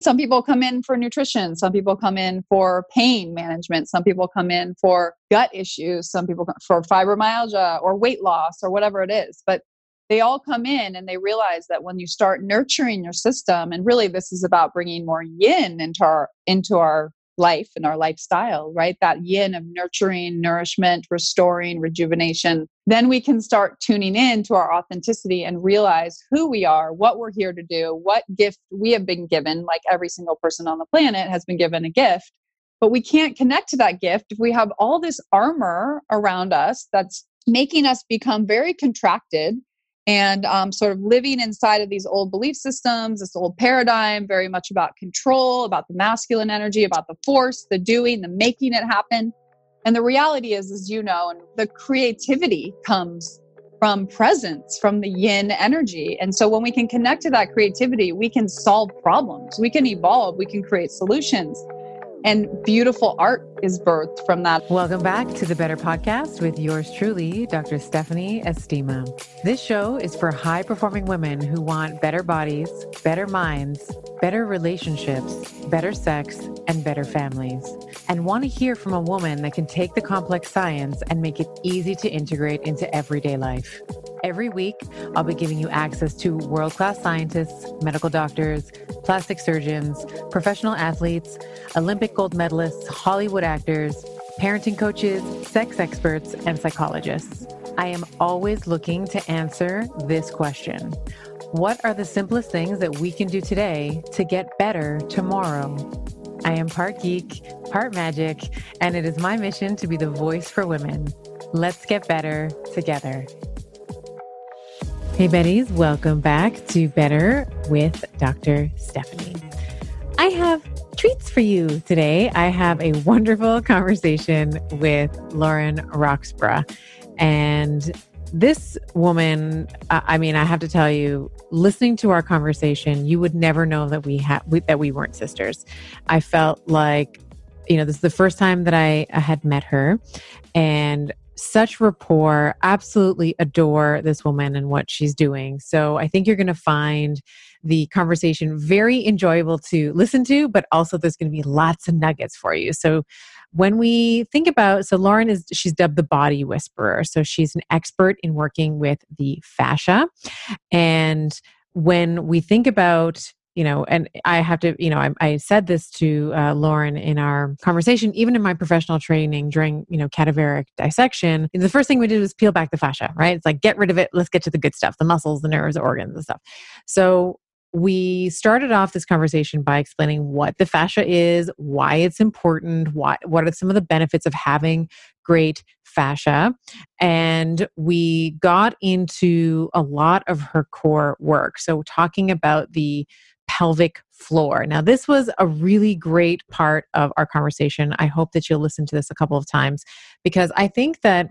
Some people come in for nutrition. Some people come in for pain management. Some people come in for gut issues. Some people come for fibromyalgia or weight loss or whatever it is. But they all come in and they realize that when you start nurturing your system, and really this is about bringing more yin into our life and our lifestyle, right? That yin of nurturing, nourishment, restoring, rejuvenation. Then we can start tuning in to our authenticity and realize who we are, what we're here to do, what gift we have been given. Like every single person on the planet has been given a gift, but we can't connect to that gift if we have all this armor around us that's making us become very contracted and sort of living inside of these old belief systems, this old paradigm, very much about control, about the masculine energy, about the force, the doing, the making it happen. And the reality is, as you know, and the creativity comes from presence, from the yin energy. And so when we can connect to that creativity, we can solve problems, we can evolve, we can create solutions. And beautiful art is birthed from that. Welcome back to the Better Podcast with yours truly, Dr. Stephanie Estima. This show is for high-performing women who want better bodies, better minds, better relationships, better sex, and better families, and want to hear from a woman that can take the complex science and make it easy to integrate into everyday life. Every week, I'll be giving you access to world-class scientists, medical doctors, plastic surgeons, professional athletes, Olympic gold medalists, Hollywood actors, parenting coaches, sex experts, and psychologists. I am always looking to answer this question. What are the simplest things that we can do today to get better tomorrow? I am part geek, part magic, and it is my mission to be the voice for women. Let's get better together. Hey Betties, welcome back to Better with Dr. Stephanie. I have treats for you today. I have a wonderful conversation with Lauren Roxburgh. And this woman, I have to tell you, listening to our conversation, you would never know that we weren't sisters. I felt like, this is the first time that I had met her, and such rapport, absolutely adore this woman and what she's doing. So I think you're going to find the conversation very enjoyable to listen to, but also there's going to be lots of nuggets for you. So when we think about, Lauren she's dubbed the body whisperer. So she's an expert in working with the fascia. And when we think about and I have to, I said this to Lauren in our conversation, even in my professional training during, cadaveric dissection, the first thing we did was peel back the fascia, right? It's like, get rid of it. Let's get to the good stuff, the muscles, the nerves, the organs and stuff. So we started off this conversation by explaining what the fascia is, why it's important, what are some of the benefits of having great fascia. And we got into a lot of her core work. So talking about the pelvic floor. Now, this was a really great part of our conversation. I hope that you'll listen to this a couple of times, because I think that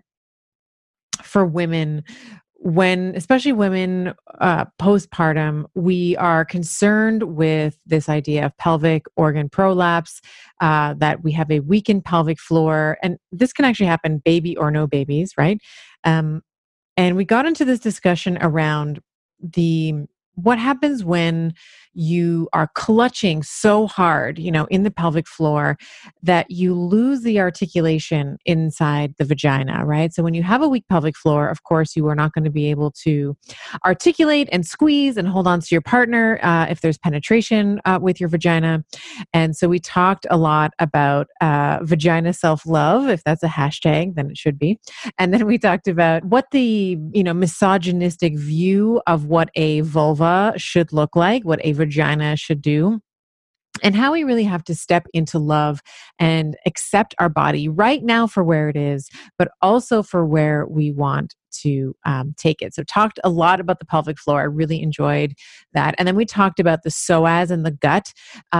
for women, especially women postpartum, we are concerned with this idea of pelvic organ prolapse, that we have a weakened pelvic floor. And this can actually happen baby or no babies, right? And we got into this discussion around what happens when you are clutching so hard, in the pelvic floor that you lose the articulation inside the vagina, right? So when you have a weak pelvic floor, of course, you are not going to be able to articulate and squeeze and hold on to your partner if there's penetration with your vagina. And so we talked a lot about vagina self-love. If that's a hashtag, then it should be. And then we talked about what the, misogynistic view of what a vulva should look like, what a vagina should do, and how we really have to step into love and accept our body right now for where it is, but also for where we want to take it. So talked a lot about the pelvic floor. I really enjoyed that. And then we talked about the psoas and the gut.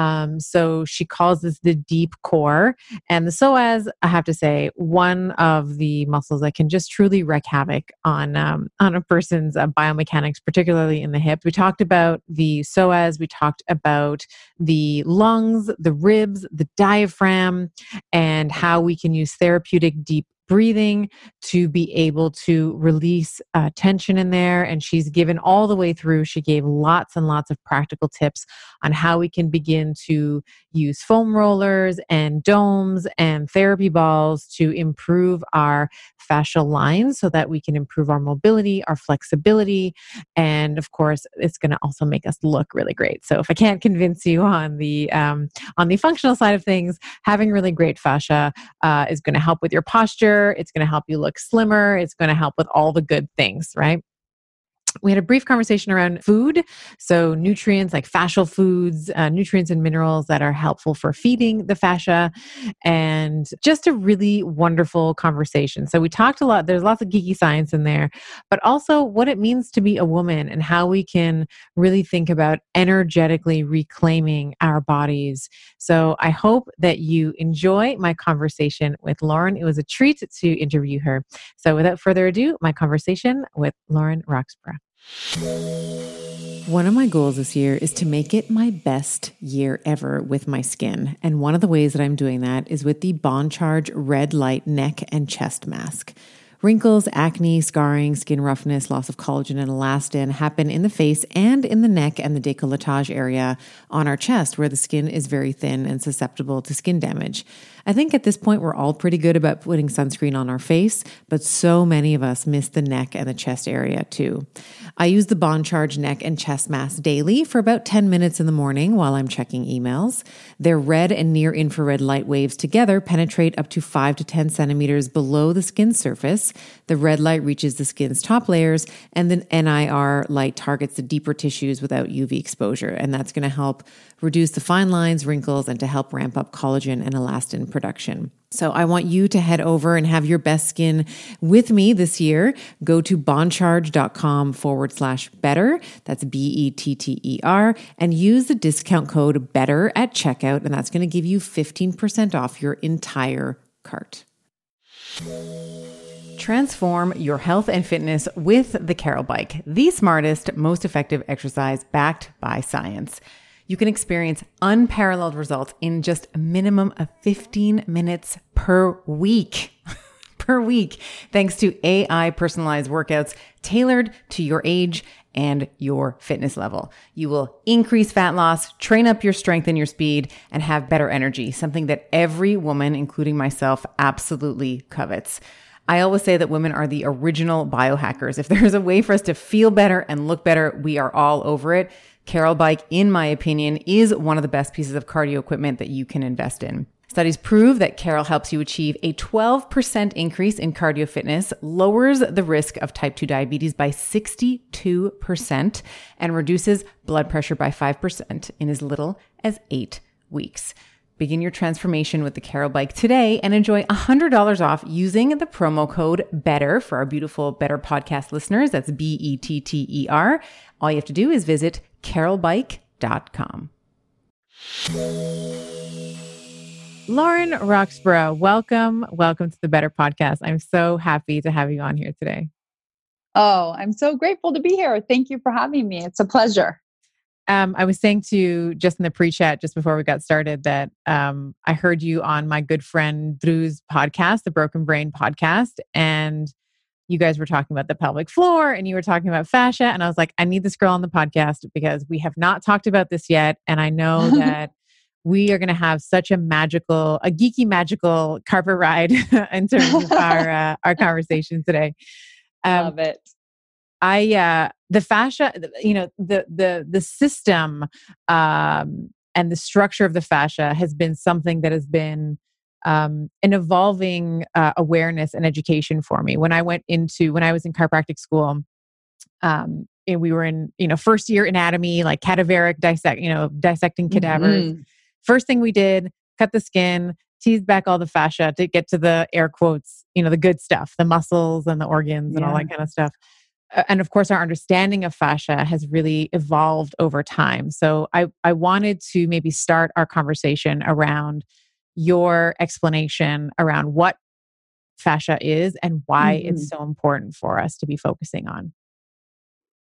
So she calls this the deep core. And the psoas, I have to say, one of the muscles that can just truly wreak havoc on a person's biomechanics, particularly in the hip. We talked about the psoas. We talked about the lungs, the ribs, the diaphragm, and how we can use therapeutic deep breathing to be able to release tension in there. And she's given all the way through, she gave lots and lots of practical tips on how we can begin to use foam rollers and domes and therapy balls to improve our fascial lines so that we can improve our mobility, our flexibility. And of course, it's going to also make us look really great. So if I can't convince you on the functional side of things, having really great fascia is going to help with your posture. It's going to help you look slimmer. It's going to help with all the good things, right? We had a brief conversation around food. So nutrients like fascial foods, nutrients and minerals that are helpful for feeding the fascia, and just a really wonderful conversation. So we talked a lot, there's lots of geeky science in there, but also what it means to be a woman and how we can really think about energetically reclaiming our bodies. So I hope that you enjoy my conversation with Lauren. It was a treat to interview her. So without further ado, my conversation with Lauren Roxburgh. One of my goals this year is to make it my best year ever with my skin. And one of the ways that I'm doing that is with the Bond Charge Red Light Neck and Chest Mask. Wrinkles, acne, scarring, skin roughness, loss of collagen and elastin happen in the face and in the neck and the décolletage area on our chest where the skin is very thin and susceptible to skin damage. I think at this point we're all pretty good about putting sunscreen on our face, but so many of us miss the neck and the chest area too. I use the Bond Charge Neck and Chest Mask daily for about 10 minutes in the morning while I'm checking emails. Their red and near infrared light waves together penetrate up to 5 to 10 centimeters below the skin surface. The red light reaches the skin's top layers, and then NIR light targets the deeper tissues without UV exposure. And that's going to help reduce the fine lines, wrinkles, and to help ramp up collagen and elastin production. So I want you to head over and have your best skin with me this year. Go to bondcharge.com/better. That's BETTER, and use the discount code BETTER at checkout. And that's going to give you 15% off your entire cart. Transform your health and fitness with the Carol Bike, the smartest, most effective exercise backed by science. You can experience unparalleled results in just a minimum of 15 minutes per week. Thanks to AI personalized workouts tailored to your age and your fitness level. You will increase fat loss, train up your strength and your speed, and have better energy, something that every woman, including myself, absolutely covets. I always say that women are the original biohackers. If there's a way for us to feel better and look better, we are all over it. Carol Bike, in my opinion, is one of the best pieces of cardio equipment that you can invest in. Studies prove that Carol helps you achieve a 12% increase in cardio fitness, lowers the risk of type 2 diabetes by 62%, and reduces blood pressure by 5% in as little as 8 weeks. Begin your transformation with the Carol Bike today and enjoy $100 off using the promo code BETTER for our beautiful Better podcast listeners. That's BETTER. All you have to do is visit carolbike.com. Lauren Roxburgh, welcome to the Better Podcast. I'm so happy to have you on here today. Oh, I'm so grateful to be here. Thank you for having me. It's a pleasure. I was saying to just in the pre-chat, just before we got started, that I heard you on my good friend Drew's podcast, the Broken Brain podcast, and you guys were talking about the pelvic floor and you were talking about fascia. And I was like, I need this girl on the podcast because we have not talked about this yet. And I know that we are going to have such a geeky, magical carpet ride in terms of our conversation today. Love it. The fascia, the system, and the structure of the fascia has been something that has been an evolving awareness and education for me. When I was in chiropractic school, and we were in, first year anatomy, like cadaveric dissecting cadavers. Mm-hmm. First thing we did, cut the skin, teased back all the fascia to get to the air quotes, the good stuff, the muscles and the organs and all that kind of stuff. And of course, our understanding of fascia has really evolved over time. So I wanted to maybe start our conversation around your explanation around what fascia is and why it's so important for us to be focusing on.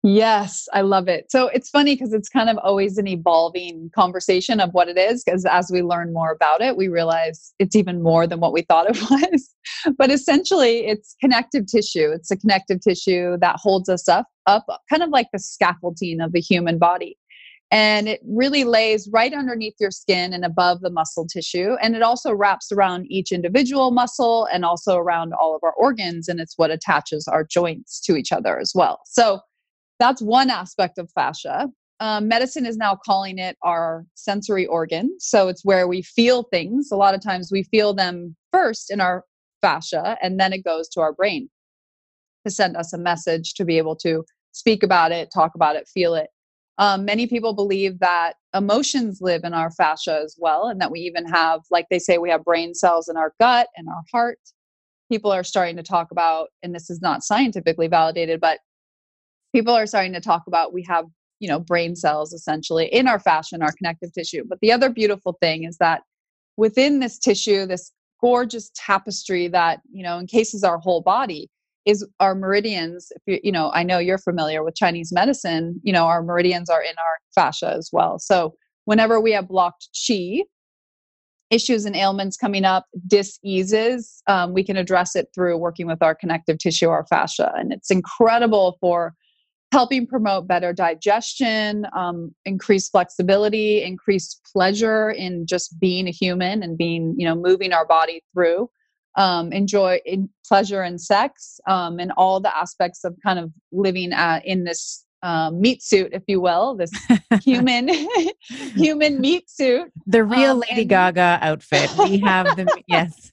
Yes, I love it. So it's funny because it's kind of always an evolving conversation of what it is. Because as we learn more about it, we realize it's even more than what we thought it was. But essentially, it's connective tissue. It's a connective tissue that holds us up, kind of like the scaffolding of the human body. And it really lays right underneath your skin and above the muscle tissue. And it also wraps around each individual muscle and also around all of our organs. And it's what attaches our joints to each other as well. So that's one aspect of fascia. Medicine is now calling it our sensory organ. So it's where we feel things. A lot of times we feel them first in our fascia, and then it goes to our brain to send us a message to be able to speak about it, talk about it, feel it. Many people believe that emotions live in our fascia as well, and that we even have, like they say, we have brain cells in our gut and our heart. People are starting to talk about, and this is not scientifically validated, but people are starting to talk about we have, brain cells essentially in our fascia and our connective tissue. But the other beautiful thing is that within this tissue, this gorgeous tapestry that, encases our whole body is our meridians. If I know you're familiar with Chinese medicine, our meridians are in our fascia as well. So whenever we have blocked qi, issues and ailments coming up, dis-eases, we can address it through working with our connective tissue, our fascia. And it's incredible for helping promote better digestion, increased flexibility, increased pleasure in just being a human and being, moving our body through, enjoy in pleasure and sex, and all the aspects of kind of living in this meat suit, if you will, this human human meat suit. The real Lady Gaga outfit. We have the, yes.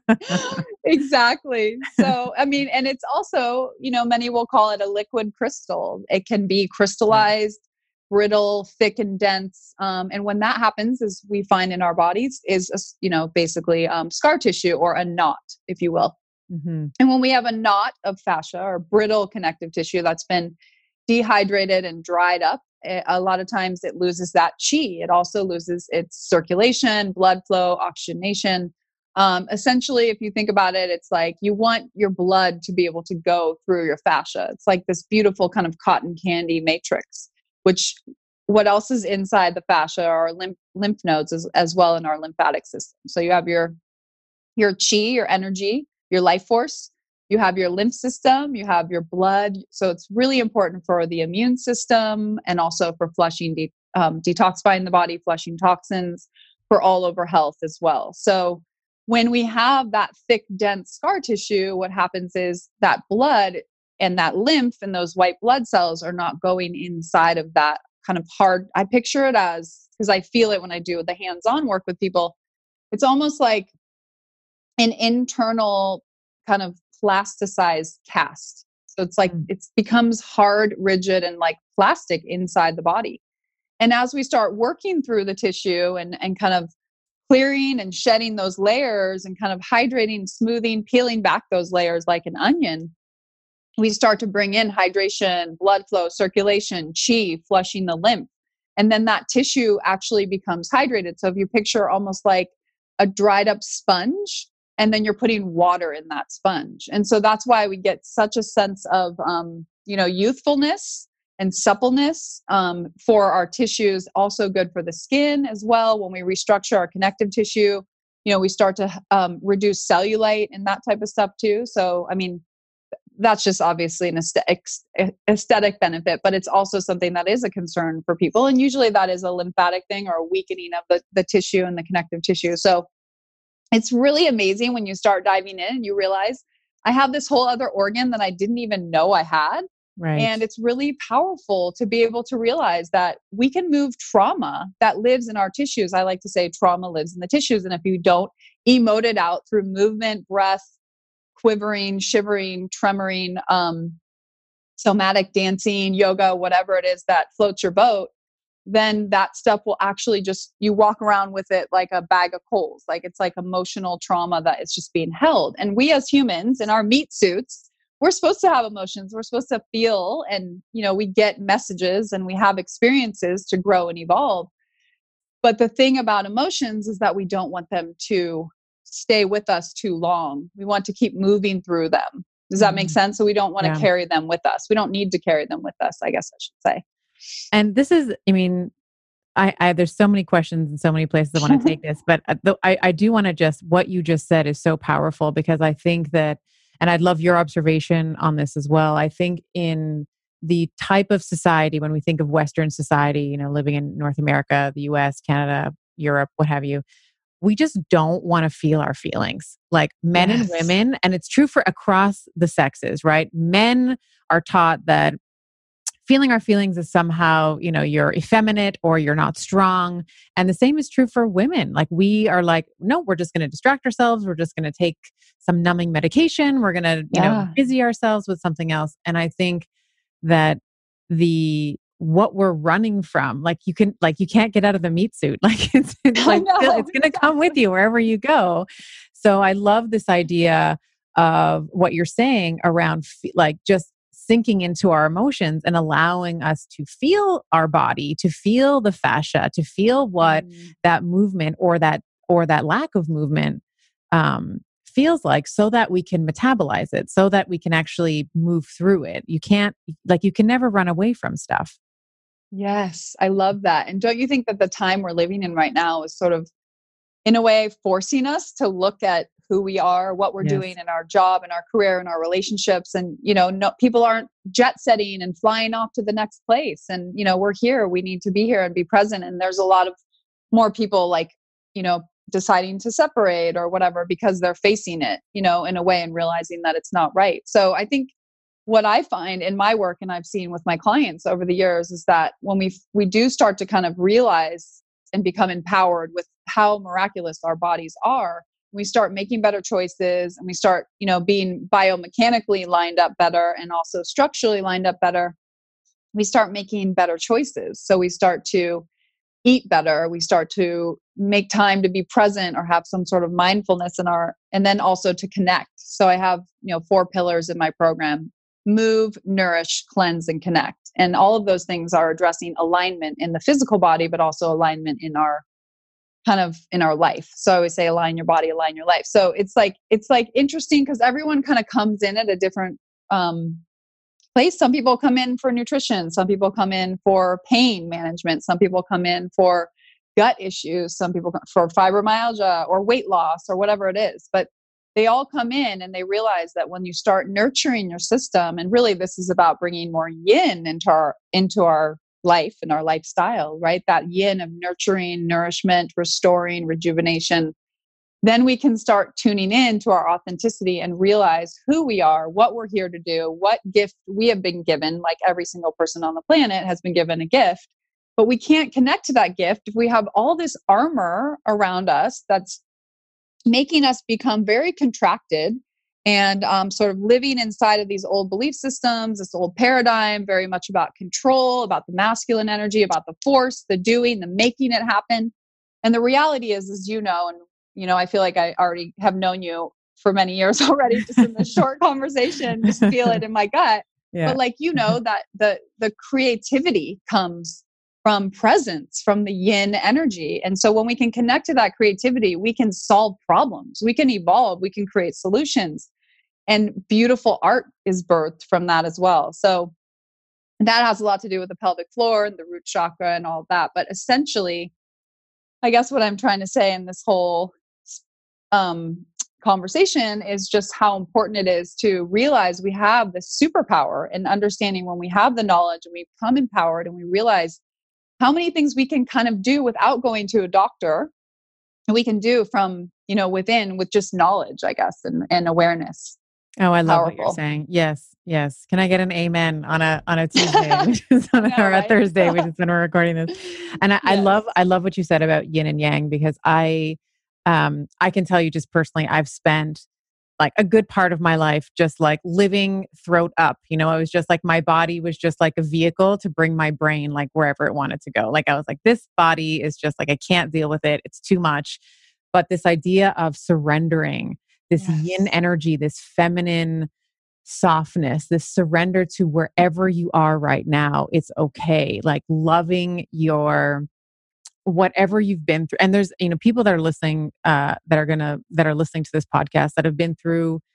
Exactly. So, and it's also, many will call it a liquid crystal. It can be crystallized, brittle, thick and dense. And when that happens, as we find in our bodies, is, basically scar tissue or a knot, if you will. Mm-hmm. And when we have a knot of fascia or brittle connective tissue that's been dehydrated and dried up, a lot of times it loses that qi. It also loses its circulation, blood flow, oxygenation. Essentially, if you think about it, it's like you want your blood to be able to go through your fascia. It's like this beautiful kind of cotton candy matrix, which what else is inside the fascia are lymph nodes as well in our lymphatic system. So you have your qi, your energy, your life force. You have your lymph system, you have your blood. So it's really important for the immune system and also for flushing, detoxifying the body, flushing toxins, for all over health as well. So when we have that thick, dense scar tissue, what happens is that blood and that lymph and those white blood cells are not going inside of that kind of hard. I picture it as, because I feel it when I do the hands-on work with people, it's almost like an internal kind of plasticized cast. So it's like it becomes hard, rigid, and like plastic inside the body. And as we start working through the tissue and kind of clearing and shedding those layers and kind of hydrating, smoothing, peeling back those layers like an onion, we start to bring in hydration, blood flow, circulation, qi, flushing the lymph. And then that tissue actually becomes hydrated. So if you picture almost like a dried up sponge, and then you're putting water in that sponge. And so that's why we get such a sense of, youthfulness and suppleness for our tissues. Also good for the skin as well. When we restructure our connective tissue, we start to reduce cellulite and that type of stuff too. So, that's just obviously an aesthetic benefit, but it's also something that is a concern for people. And usually that is a lymphatic thing or a weakening of the tissue and the connective tissue. So it's really amazing when you start diving in and you realize I have this whole other organ that I didn't even know I had. Right. And it's really powerful to be able to realize that we can move trauma that lives in our tissues. I like to say trauma lives in the tissues. And if you don't emote it out through movement, breath, quivering, shivering, tremoring, somatic dancing, yoga, whatever it is that floats your boat, then that stuff will actually you walk around with it like a bag of coals. Like it's like emotional trauma that is just being held. And we as humans in our meat suits, we're supposed to have emotions. We're supposed to feel and, we get messages and we have experiences to grow and evolve. But the thing about emotions is that we don't want them to stay with us too long. We want to keep moving through them. Does that make sense? So we don't want to Yeah. carry them with us. We don't need to carry them with us, I guess I should say. And this is, I mean, I there's so many questions and so many places I want to take this, but I do want to just, what you just said is so powerful, because I think that, and I'd love your observation on this as well. I think in the type of society, when we think of Western society, living in North America, the US, Canada, Europe, what have you, we just don't want to feel our feelings, like men and women. And it's true for across the sexes, right? Men are taught that feeling our feelings is somehow, you're effeminate or you're not strong. And the same is true for women. Like, we are like, no, we're just going to distract ourselves. We're just going to take some numbing medication. We're going to, busy ourselves with something else. And I think that what we're running from, you can't get out of the meat suit. Like it's like, it's going to come with you wherever you go. So I love this idea of what you're saying around just sinking into our emotions and allowing us to feel our body, to feel the fascia, to feel what that movement or that lack of movement feels like, so that we can metabolize it, so that we can actually move through it. You can never run away from stuff. Yes, I love that. And don't you think that the time we're living in right now is sort of, in a way, forcing us to look at who we are, what we're doing in our job and our career and our relationships. And, people aren't jet setting and flying off to the next place. And, we're here, we need to be here and be present. And there's a lot of more people deciding to separate or whatever, because they're facing it, in a way, and realizing that it's not right. So I think what I find in my work, and I've seen with my clients over the years, is that when we do start to kind of realize and become empowered with how miraculous our bodies are, we start making better choices, and we start, being biomechanically lined up better and also structurally lined up better. We start making better choices. So we start to eat better. We start to make time to be present or have some sort of mindfulness and then also to connect. So I have, 4 pillars in my program: move, nourish, cleanse, and connect. And all of those things are addressing alignment in the physical body, but also alignment in our life. So I always say, align your body, align your life. So it's like interesting, because everyone kind of comes in at a different place. Some people come in for nutrition. Some people come in for pain management. Some people come in for gut issues. Some people come for fibromyalgia or weight loss or whatever it is. But they all come in and they realize that when you start nurturing your system, and really this is about bringing more yin into our life and our lifestyle, right? That yin of nurturing, nourishment, restoring, rejuvenation. Then we can start tuning in to our authenticity and realize who we are, what we're here to do, what gift we have been given. Like, every single person on the planet has been given a gift, but we can't connect to that gift if we have all this armor around us that's making us become very contracted and sort of living inside of these old belief systems, this old paradigm, very much about control, about the masculine energy, about the force, the doing, the making it happen. And the reality is, and I feel like I already have known you for many years already, just in this short conversation, just feel it in my gut. Yeah. But that the creativity comes from presence, from the yin energy. And so when we can connect to that creativity, we can solve problems, we can evolve, we can create solutions. And beautiful art is birthed from that as well. So that has a lot to do with the pelvic floor and the root chakra and all of that. But essentially, I guess what I'm trying to say in this whole conversation is just how important it is to realize we have this superpower in understanding, when we have the knowledge and we become empowered and we realize how many things we can kind of do without going to a doctor, and we can do from, within, with just knowledge, I guess, and awareness. Oh, I love what you're saying. Yes. Yes. Can I get an amen on a Tuesday, which is or a Thursday, which is when we're recording this? And I love what you said about yin and yang, because I can tell you just personally, I've spent like a good part of my life just like living throat up. It was just like my body was just like a vehicle to bring my brain like wherever it wanted to go. Like, I was like, this body is just like, I can't deal with it. It's too much. But this idea of surrendering, this yin energy, this feminine softness, this surrender to wherever you are right now, it's okay. Like, loving your whatever you've been through. And there's, people that are listening, that are listening to this podcast that have been through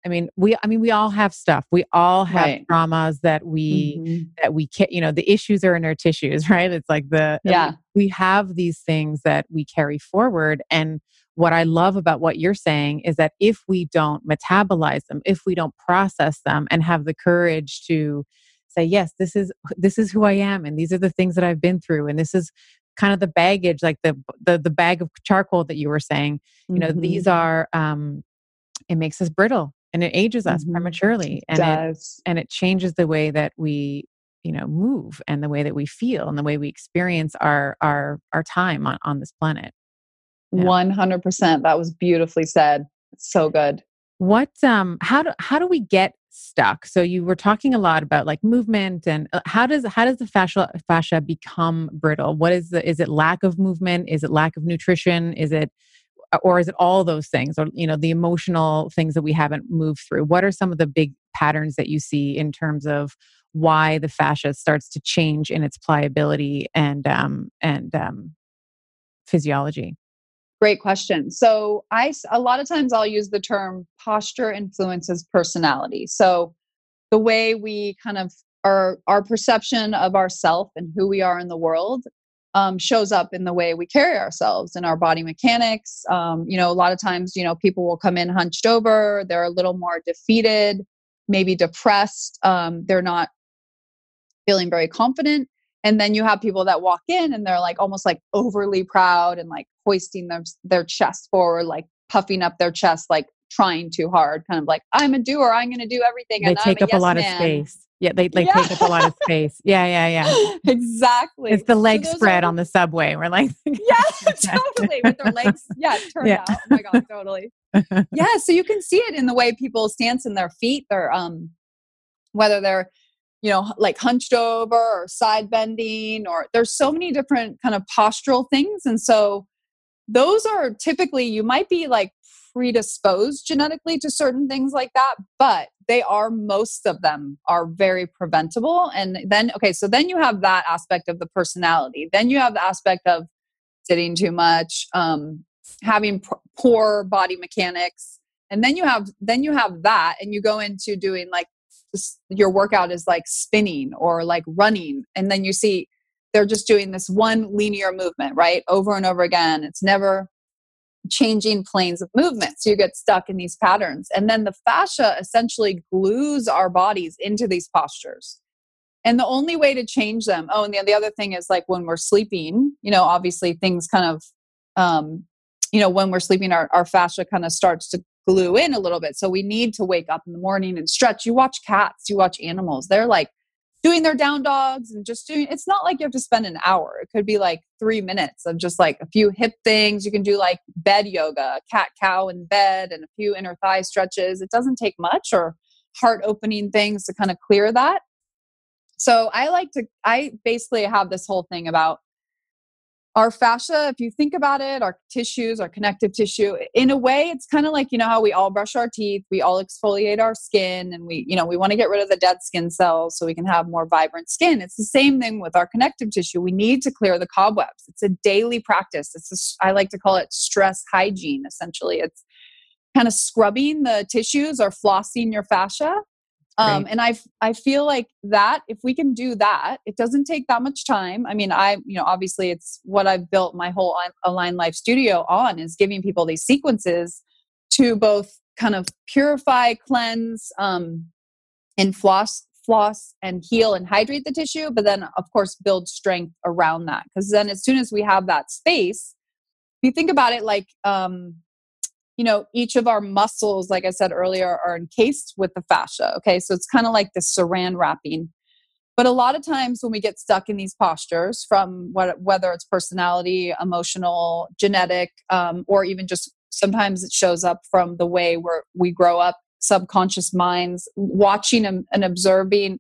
we all have stuff. We all have Right. traumas that we can't, the issues are in our tissues, right? It's like Yeah. we have these things that we carry forward. And what I love about what you're saying is that if we don't metabolize them, if we don't process them and have the courage to say, yes, this is who I am, and these are the things that I've been through, and this is kind of the baggage, like the bag of charcoal that you were saying, these are it makes us brittle and it ages us prematurely, It does. and it changes the way that we move, and the way that we feel, and the way we experience our time on this planet. Yeah. 100%. That was beautifully said. It's so good. What how do we get stuck? So you were talking a lot about like movement, and how does the fascia become brittle? Is it lack of movement? Is it lack of nutrition? Is it all those things, or the emotional things that we haven't moved through? What are some of the big patterns that you see in terms of why the fascia starts to change in its pliability and physiology? Great question. So a lot of times I'll use the term posture influences personality. So the way we kind of our perception of ourself and who we are in the world shows up in the way we carry ourselves and our body mechanics. A lot of times, people will come in hunched over. They're a little more defeated, maybe depressed. They're not feeling very confident. And then you have people that walk in and they're like almost like overly proud and like hoisting their chest forward, like puffing up their chest, like trying too hard, kind of like, I'm a doer, I'm going to do everything. They And take I'm up a lot man. of space. Yeah, they take up a lot of space. Yeah. Exactly. It's the leg spread on the subway. We're like, yeah, totally. With their legs, turned out. Oh my God, totally. Yeah. So you can see it in the way people stance in their feet. They're whether they're like hunched over or side bending, or there's so many different kind of postural things. And so those are typically, you might be like predisposed genetically to certain things like that, but most of them are very preventable. And then, so then you have that aspect of the personality. Then you have the aspect of sitting too much, having poor body mechanics. And then you have that, and you go into doing like, your workout is like spinning or like running, and then you see they're just doing this one linear movement, right, over and over again. It's never changing planes of movement, so you get stuck in these patterns. And then the fascia essentially glues our bodies into these postures, and the only way to change them, and the other thing is like when we're sleeping, obviously things kind of when we're sleeping, our fascia kind of starts to glue in a little bit. So we need to wake up in the morning and stretch. You watch cats, you watch animals. They're like doing their down dogs and just doing, it's not like you have to spend an hour. It could be like 3 minutes of just like a few hip things. You can do like bed yoga, cat cow in bed, and a few inner thigh stretches. It doesn't take much, or heart opening things to kind of clear that. So I basically have this whole thing about our fascia. If you think about it, our tissues, our connective tissue, in a way, it's kind of like, how we all brush our teeth, we all exfoliate our skin, and we want to get rid of the dead skin cells so we can have more vibrant skin. It's the same thing with our connective tissue. We need to clear the cobwebs. It's a daily practice. I like to call it stress hygiene. Essentially, it's kind of scrubbing the tissues or flossing your fascia. And I feel like that if we can do that, it doesn't take that much time. I mean, obviously it's what I've built my whole Align Life Studio on, is giving people these sequences to both kind of purify, cleanse, and floss and heal and hydrate the tissue. But then of course, build strength around that. Because then as soon as we have that space, if you think about it, like, each of our muscles, like I said earlier, are encased with the fascia. Okay. So it's kind of like this saran wrapping. But a lot of times when we get stuck in these postures, from whether it's personality, emotional, genetic, or even just sometimes it shows up from the way we grow up, subconscious minds, watching and observing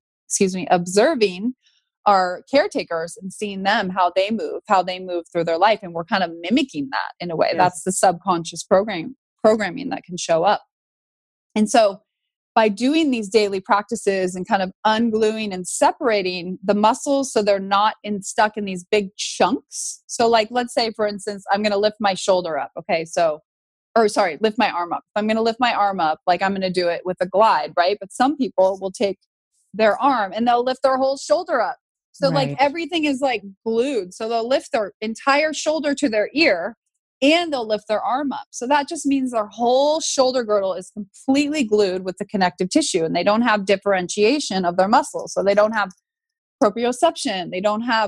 our caretakers and seeing them, how they move through their life. And we're kind of mimicking that in a way. Yes. That's the subconscious programming that can show up. And so by doing these daily practices and kind of ungluing and separating the muscles so they're not stuck in these big chunks. So like, let's say, for instance, I'm going to lift my shoulder up. Okay. So lift my arm up. If I'm going to lift my arm up, like I'm going to do it with a glide, right? But some people will take their arm and they'll lift their whole shoulder up. So like everything is like glued. So they'll lift their entire shoulder to their ear and they'll lift their arm up. So that just means their whole shoulder girdle is completely glued with the connective tissue and they don't have differentiation of their muscles. So they don't have proprioception. They don't have,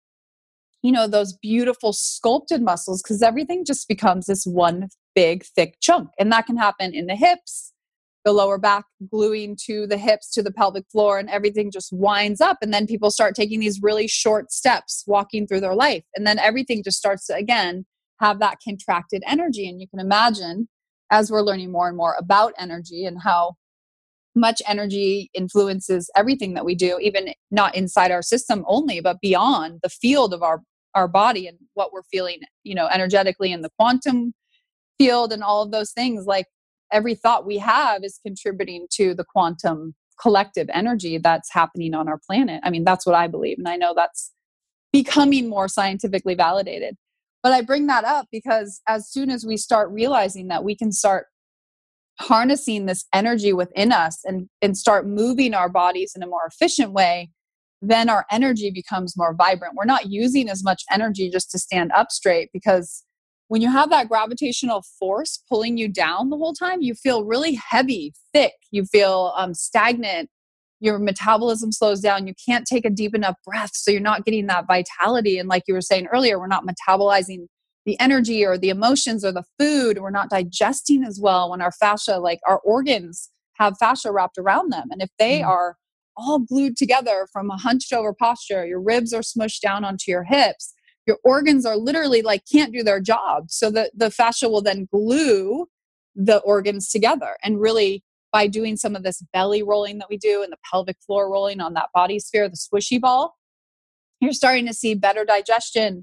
those beautiful sculpted muscles because everything just becomes this one big, thick chunk. And that can happen in the hips, the lower back gluing to the hips, to the pelvic floor, and everything just winds up. And then people start taking these really short steps, walking through their life. And then everything just starts to, again, have that contracted energy. And you can imagine, as we're learning more and more about energy and how much energy influences everything that we do, even not inside our system only, but beyond the field of our body and what we're feeling, energetically in the quantum field and all of those things. Like every thought we have is contributing to the quantum collective energy that's happening on our planet. I mean, that's what I believe. And I know that's becoming more scientifically validated. But I bring that up because as soon as we start realizing that we can start harnessing this energy within us and start moving our bodies in a more efficient way, then our energy becomes more vibrant. We're not using as much energy just to stand up straight, because when you have that gravitational force pulling you down the whole time, you feel really heavy, thick, you feel stagnant, your metabolism slows down, you can't take a deep enough breath, so you're not getting that vitality. And like you were saying earlier, we're not metabolizing the energy or the emotions or the food. We're not digesting as well when our fascia, like our organs have fascia wrapped around them. And if they are all glued together from a hunched over posture, your ribs are smushed down onto your hips, your organs are literally like can't do their job. So the fascia will then glue the organs together. And really by doing some of this belly rolling that we do and the pelvic floor rolling on that body sphere, the squishy ball, you're starting to see better digestion,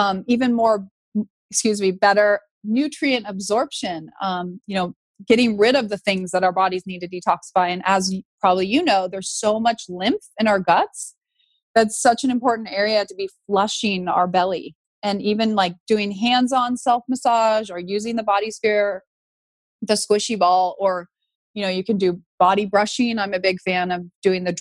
better nutrient absorption, getting rid of the things that our bodies need to detoxify. And as probably there's so much lymph in our guts. That's such an important area to be flushing our belly. And even like doing hands-on self-massage or using the body sphere, the squishy ball, or, you can do body brushing. I'm a big fan of doing the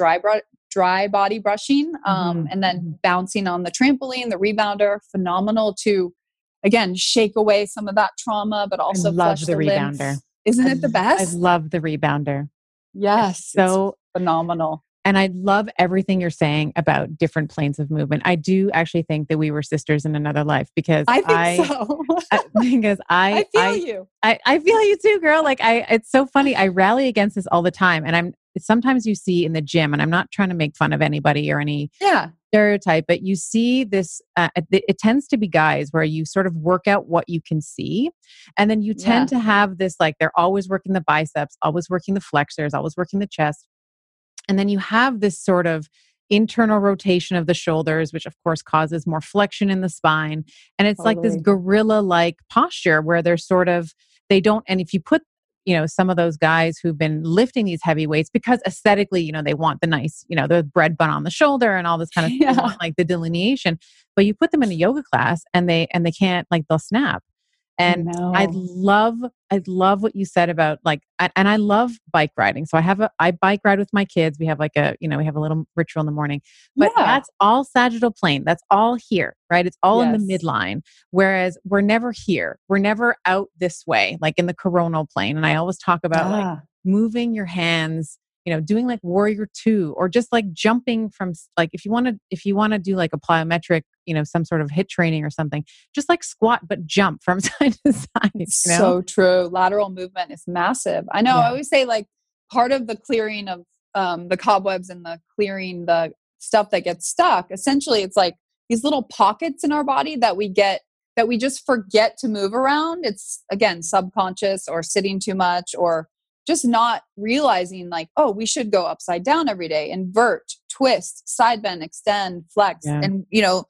dry body brushing, and then bouncing on the trampoline, the rebounder, phenomenal to, again, shake away some of that trauma, but also flush the rebounder. Lymph. Isn't it the best? I love the rebounder. Yes. So phenomenal. And I love everything you're saying about different planes of movement. I do actually think that we were sisters in another life because I think so. Because I feel you. I feel you too, girl. Like it's so funny. I rally against this all the time. And sometimes you see in the gym, and I'm not trying to make fun of anybody or any stereotype, but you see this, it tends to be guys where you sort of work out what you can see. And then you tend to have this, like they're always working the biceps, always working the flexors, always working the chest. And then you have this sort of internal rotation of the shoulders, which of course causes more flexion in the spine. And it's like this gorilla-like posture where they're they don't, and if you put, some of those guys who've been lifting these heavy weights because aesthetically, they want the nice, the bread bun on the shoulder and all this kind of they want, like the delineation, but you put them in a yoga class and they can't, like they'll snap. And I love what you said about and I love bike riding. So I bike ride with my kids. We have we have a little ritual in the morning, but that's all sagittal plane. That's all here, right? It's all in the midline. Whereas we're never here. We're never out this way, like in the coronal plane. And I always talk about like moving your hands, doing like warrior 2, or just like jumping from like, if you want to do like a plyometric, some sort of HIIT training or something, just like squat, but jump from side to side. So true. Lateral movement is massive. I know. I always say like part of the clearing of the cobwebs and the clearing the stuff that gets stuck, essentially it's like these little pockets in our body that we just forget to move around. It's again, subconscious or sitting too much or just not realizing like, oh, we should go upside down every day, invert, twist, side bend, extend, flex, and,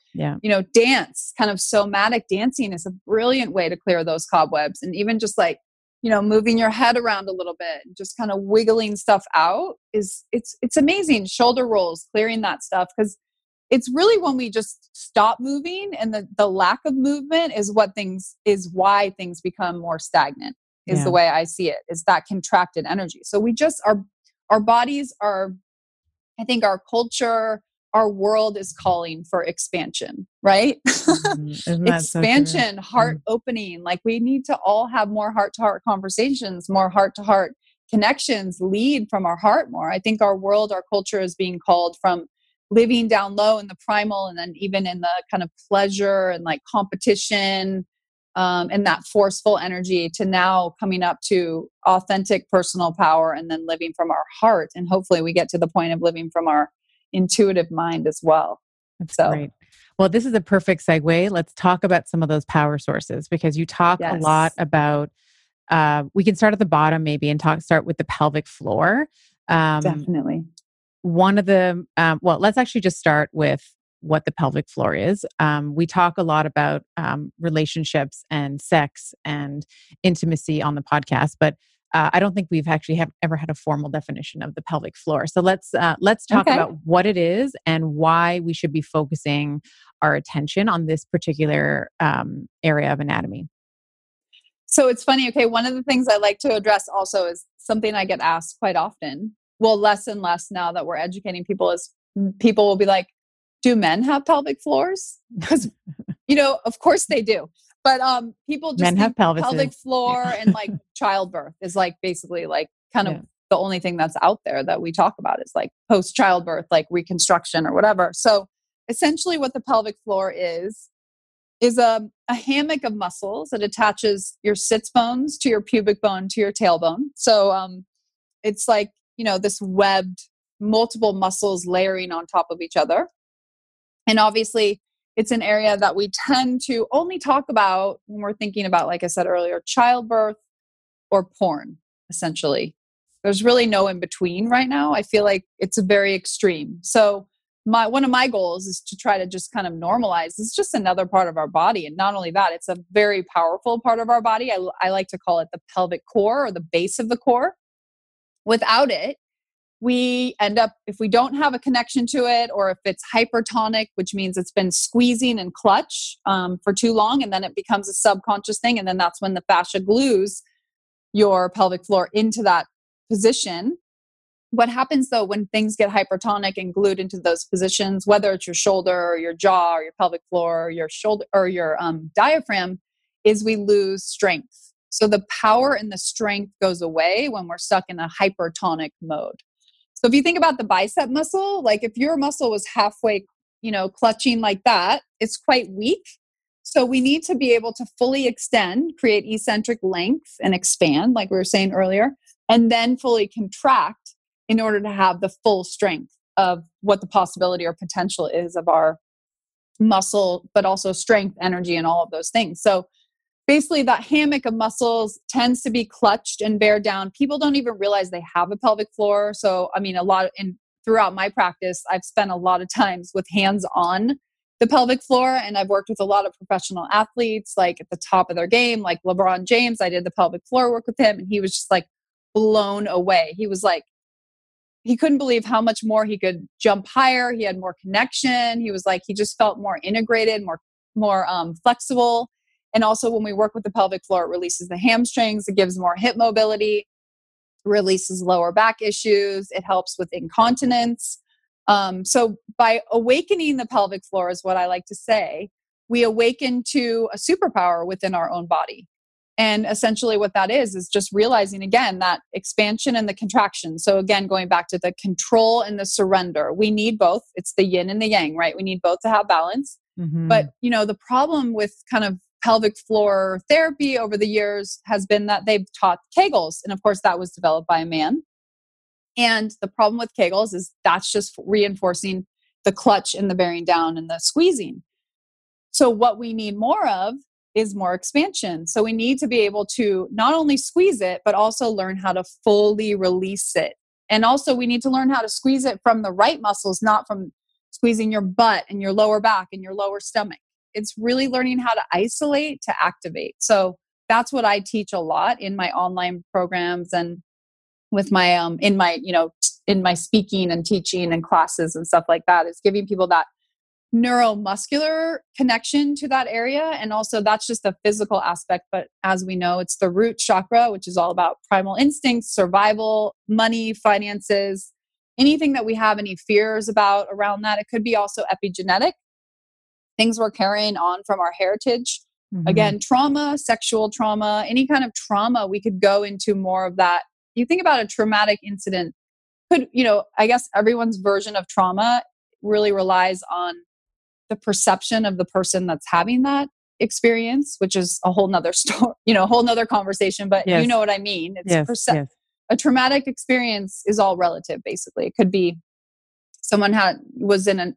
dance, kind of somatic dancing is a brilliant way to clear those cobwebs. And even just like, moving your head around a little bit, and just kind of wiggling stuff out it's amazing. Shoulder rolls, clearing that stuff. Cause it's really when we just stop moving, and the lack of movement is why things become more stagnant, is the Yeah. way I see it, is that contracted energy. So we just our bodies are, I think our culture, our world is calling for expansion, right? Isn't that so true? Expansion, heart opening. Like we need to all have more heart to heart conversations, more heart to heart connections, lead from our heart more. I think our world, our culture is being called from living down low in the primal, and then even in the kind of pleasure and like competition, and that forceful energy, to now coming up to authentic personal power, and then living from our heart. And hopefully we get to the point of living from our intuitive mind as well. That's So, great. Well, this is a perfect segue. Let's talk about some of those power sources, because you talk a lot yes, about, we can start at the bottom maybe and start with the pelvic floor. Um, definitely. One of the, well, let's actually just start with what the pelvic floor is. We talk a lot about relationships and sex and intimacy on the podcast, but I don't think we've actually ever had a formal definition of the pelvic floor. So let's talk Okay. about what it is and why we should be focusing our attention on this particular area of anatomy. So it's funny. Okay. One of the things I like to address also is something I get asked quite often. Well, less and less now that we're educating people, is people will be like, do men have pelvic floors? Because, of course they do. But people just Men have think pelvises. pelvic floor Yeah. and like childbirth is like basically like kind of Yeah. the only thing that's out there that we talk about is like post childbirth, like reconstruction or whatever. So essentially what the pelvic floor is a hammock of muscles that attaches your sits bones to your pubic bone to your tailbone. So it's like, this webbed multiple muscles layering on top of each other. And obviously, it's an area that we tend to only talk about when we're thinking about, like I said earlier, childbirth or porn, essentially. There's really no in between right now. I feel like it's a very extreme. So one of my goals is to try to just kind of normalize. It's just another part of our body. And not only that, it's a very powerful part of our body. I like to call it the pelvic core, or the base of the core. Without it, we end up, if we don't have a connection to it, or if it's hypertonic, which means it's been squeezing and clutch for too long, and then it becomes a subconscious thing. And then that's when the fascia glues your pelvic floor into that position. What happens though, when things get hypertonic and glued into those positions, whether it's your shoulder or your jaw or your pelvic floor or your shoulder or your diaphragm, is we lose strength. So the power and the strength goes away when we're stuck in a hypertonic mode. So if you think about the bicep muscle, like if your muscle was halfway, clutching like that, it's quite weak. So we need to be able to fully extend, create eccentric length and expand, like we were saying earlier, and then fully contract in order to have the full strength of what the possibility or potential is of our muscle, but also strength, energy, and all of those things. So basically that hammock of muscles tends to be clutched and bear down. People don't even realize they have a pelvic floor. So, I mean, throughout my practice, I've spent a lot of times with hands on the pelvic floor. And I've worked with a lot of professional athletes, like at the top of their game, like LeBron James. I did the pelvic floor work with him, and he was just like blown away. He was like, he couldn't believe how much more he could jump higher. He had more connection. He was like, he just felt more integrated, more flexible. And also when we work with the pelvic floor, it releases the hamstrings. It gives more hip mobility, releases lower back issues. It helps with incontinence. So by awakening the pelvic floor, is what I like to say, we awaken to a superpower within our own body. And essentially what that is just realizing again that expansion and the contraction. So again, going back to the control and the surrender, we need both. It's the yin and the yang, right? We need both to have balance. Mm-hmm. But, the problem with kind of pelvic floor therapy over the years has been that they've taught Kegels. And of course, that was developed by a man. And the problem with Kegels is that's just reinforcing the clutch and the bearing down and the squeezing. So what we need more of is more expansion. So we need to be able to not only squeeze it, but also learn how to fully release it. And also we need to learn how to squeeze it from the right muscles, not from squeezing your butt and your lower back and your lower stomach. It's really learning how to isolate to activate. So that's what I teach a lot in my online programs and with my in my speaking and teaching and classes and stuff like that, is giving people that neuromuscular connection to that area. And also that's just the physical aspect. But as we know, it's the root chakra, which is all about primal instincts, survival, money, finances, anything that we have any fears about around that. It could be also epigenetic, things we're carrying on from our heritage. Again, trauma, sexual trauma, any kind of trauma, we could go into more of that. You think about a traumatic incident, I guess everyone's version of trauma really relies on the perception of the person that's having that experience, which is a whole nother story, a whole nother conversation, but you know what I mean? It's a traumatic experience is all relative, basically. It could be someone was in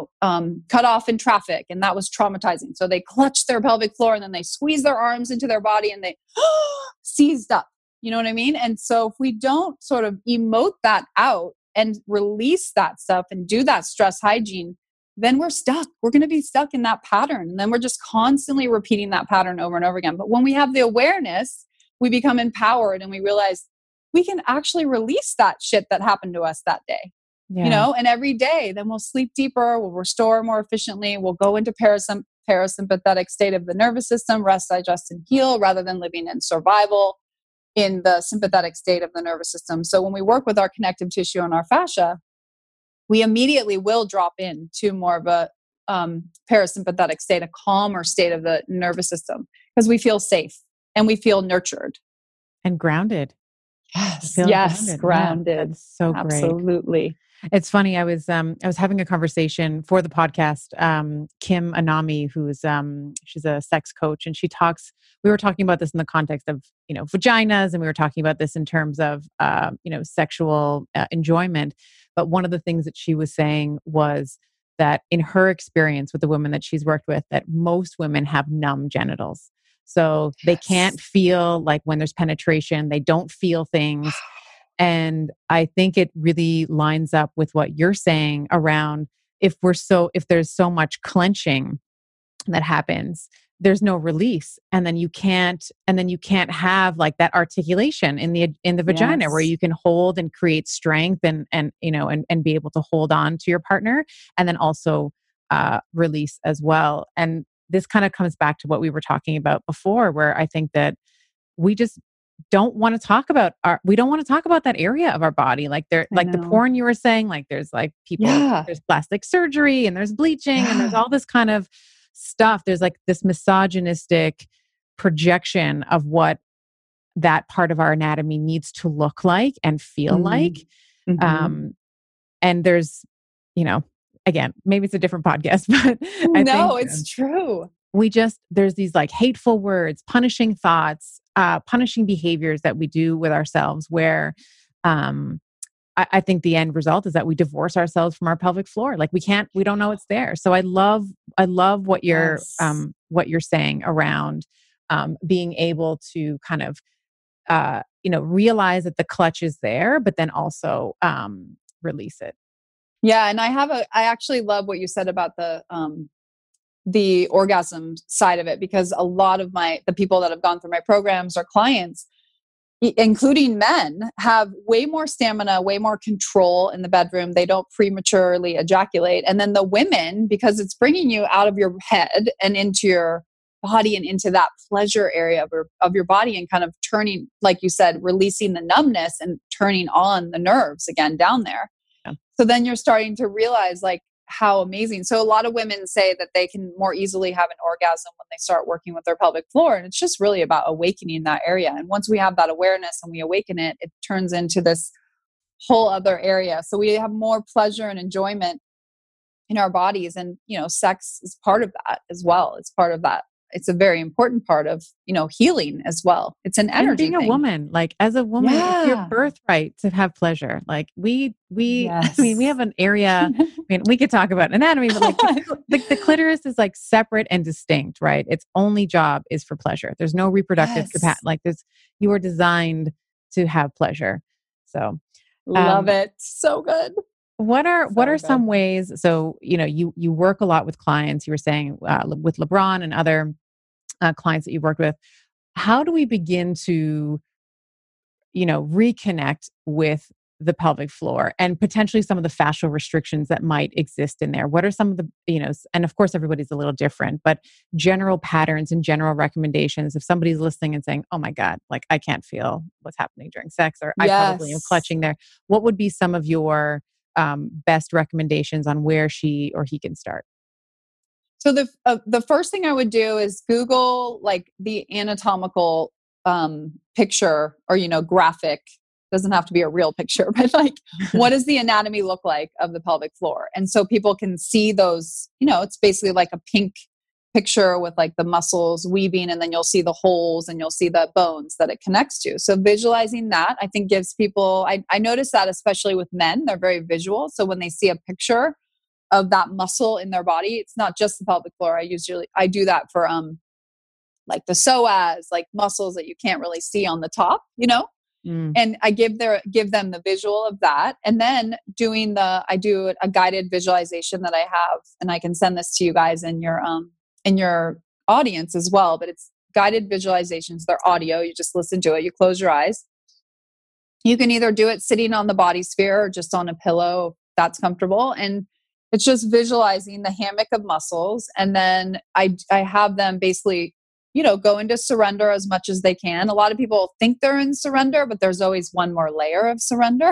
cut off in traffic, and that was traumatizing. So they clutched their pelvic floor and then they squeezed their arms into their body and they seized up. You know what I mean? And so if we don't sort of emote that out and release that stuff and do that stress hygiene, then we're stuck. We're going to be stuck in that pattern. And then we're just constantly repeating that pattern over and over again. But when we have the awareness, we become empowered and we realize we can actually release that shit that happened to us that day. And every day, then we'll sleep deeper, we'll restore more efficiently, we'll go into parasympathetic state of the nervous system, rest, digest, and heal, rather than living in survival in the sympathetic state of the nervous system. So when we work with our connective tissue and our fascia, we immediately will drop into more of a parasympathetic state, a calmer state of the nervous system, because we feel safe and we feel nurtured. And grounded. Yes, grounded. Yeah, that's so great. Absolutely. It's funny. I was having a conversation for the podcast. Kim Anami, who's she's a sex coach, and we were talking about this in the context of vaginas, and we were talking about this in terms of sexual enjoyment. But one of the things that she was saying was that in her experience with the women that she's worked with, that most women have numb genitals. So they can't feel, like when there's penetration, they don't feel things. And I think it really lines up with what you're saying around if there's so much clenching that happens, there's no release. And then you can't have like that articulation in the vagina where you can hold and create strength and be able to hold on to your partner, and then also release as well. And this kind of comes back to what we were talking about before, where I think that we just don't want to talk about that area of our body. Like the porn you were saying, like there's like people, there's plastic surgery and there's bleaching and there's all this kind of stuff. There's like this misogynistic projection of what that part of our anatomy needs to look like and feel like. And there's, again, maybe it's a different podcast, but I think it's true. There's these like hateful words, punishing thoughts, punishing behaviors that we do with ourselves where, I think the end result is that we divorce ourselves from our pelvic floor. Like we don't know it's there. So I love what you're saying around, being able to kind of, realize that the clutch is there, but then also, release it. Yeah. And I actually love what you said about the orgasm side of it, because a lot of the people that have gone through my programs or clients, including men, have way more stamina, way more control in the bedroom. They don't prematurely ejaculate. And then the women, because it's bringing you out of your head and into your body and into that pleasure area of your body, and kind of turning, like you said, releasing the numbness and turning on the nerves again down there. Yeah. So then you're starting to realize like how amazing. So a lot of women say that they can more easily have an orgasm when they start working with their pelvic floor. And it's just really about awakening that area. And once we have that awareness and we awaken it, it turns into this whole other area. So we have more pleasure and enjoyment in our bodies. And, sex is part of that as well. It's part of that. It's a very important part of, healing as well. It's an energy and being thing. A woman, like as a woman, it's your birthright to have pleasure. Like we have an area, we could talk about anatomy, but like the clitoris is like separate and distinct, right? Its only job is for pleasure. There's no reproductive capacity. Like you are designed to have pleasure. So love it. So good. What are some ways? So, you work a lot with clients, you were saying with LeBron and other clients that you've worked with. How do we begin to, reconnect with the pelvic floor and potentially some of the fascial restrictions that might exist in there? What are some of the, and of course everybody's a little different, but general patterns and general recommendations if somebody's listening and saying, oh my God, like I can't feel what's happening during sex, or I probably am clutching there. What would be some of your best recommendations on where she or he can start? So the first thing I would do is Google like the anatomical picture or, graphic. Doesn't have to be a real picture, but like what does the anatomy look like of the pelvic floor? And so people can see those, it's basically like a pink picture with like the muscles weaving, and then you'll see the holes and you'll see the bones that it connects to. So visualizing that, I think gives people, I notice that especially with men, they're very visual. So when they see a picture of that muscle in their body, it's not just the pelvic floor. I do that for like the psoas, like muscles that you can't really see on the top, and I give them the visual of that. And then I do a guided visualization that I have, and I can send this to you guys in your audience as well, but it's guided visualizations. They're audio. You just listen to it. You close your eyes. You can either do it sitting on the body sphere or just on a pillow if that's comfortable. And it's just visualizing the hammock of muscles. And then I have them basically, go into surrender as much as they can. A lot of people think they're in surrender, but there's always one more layer of surrender.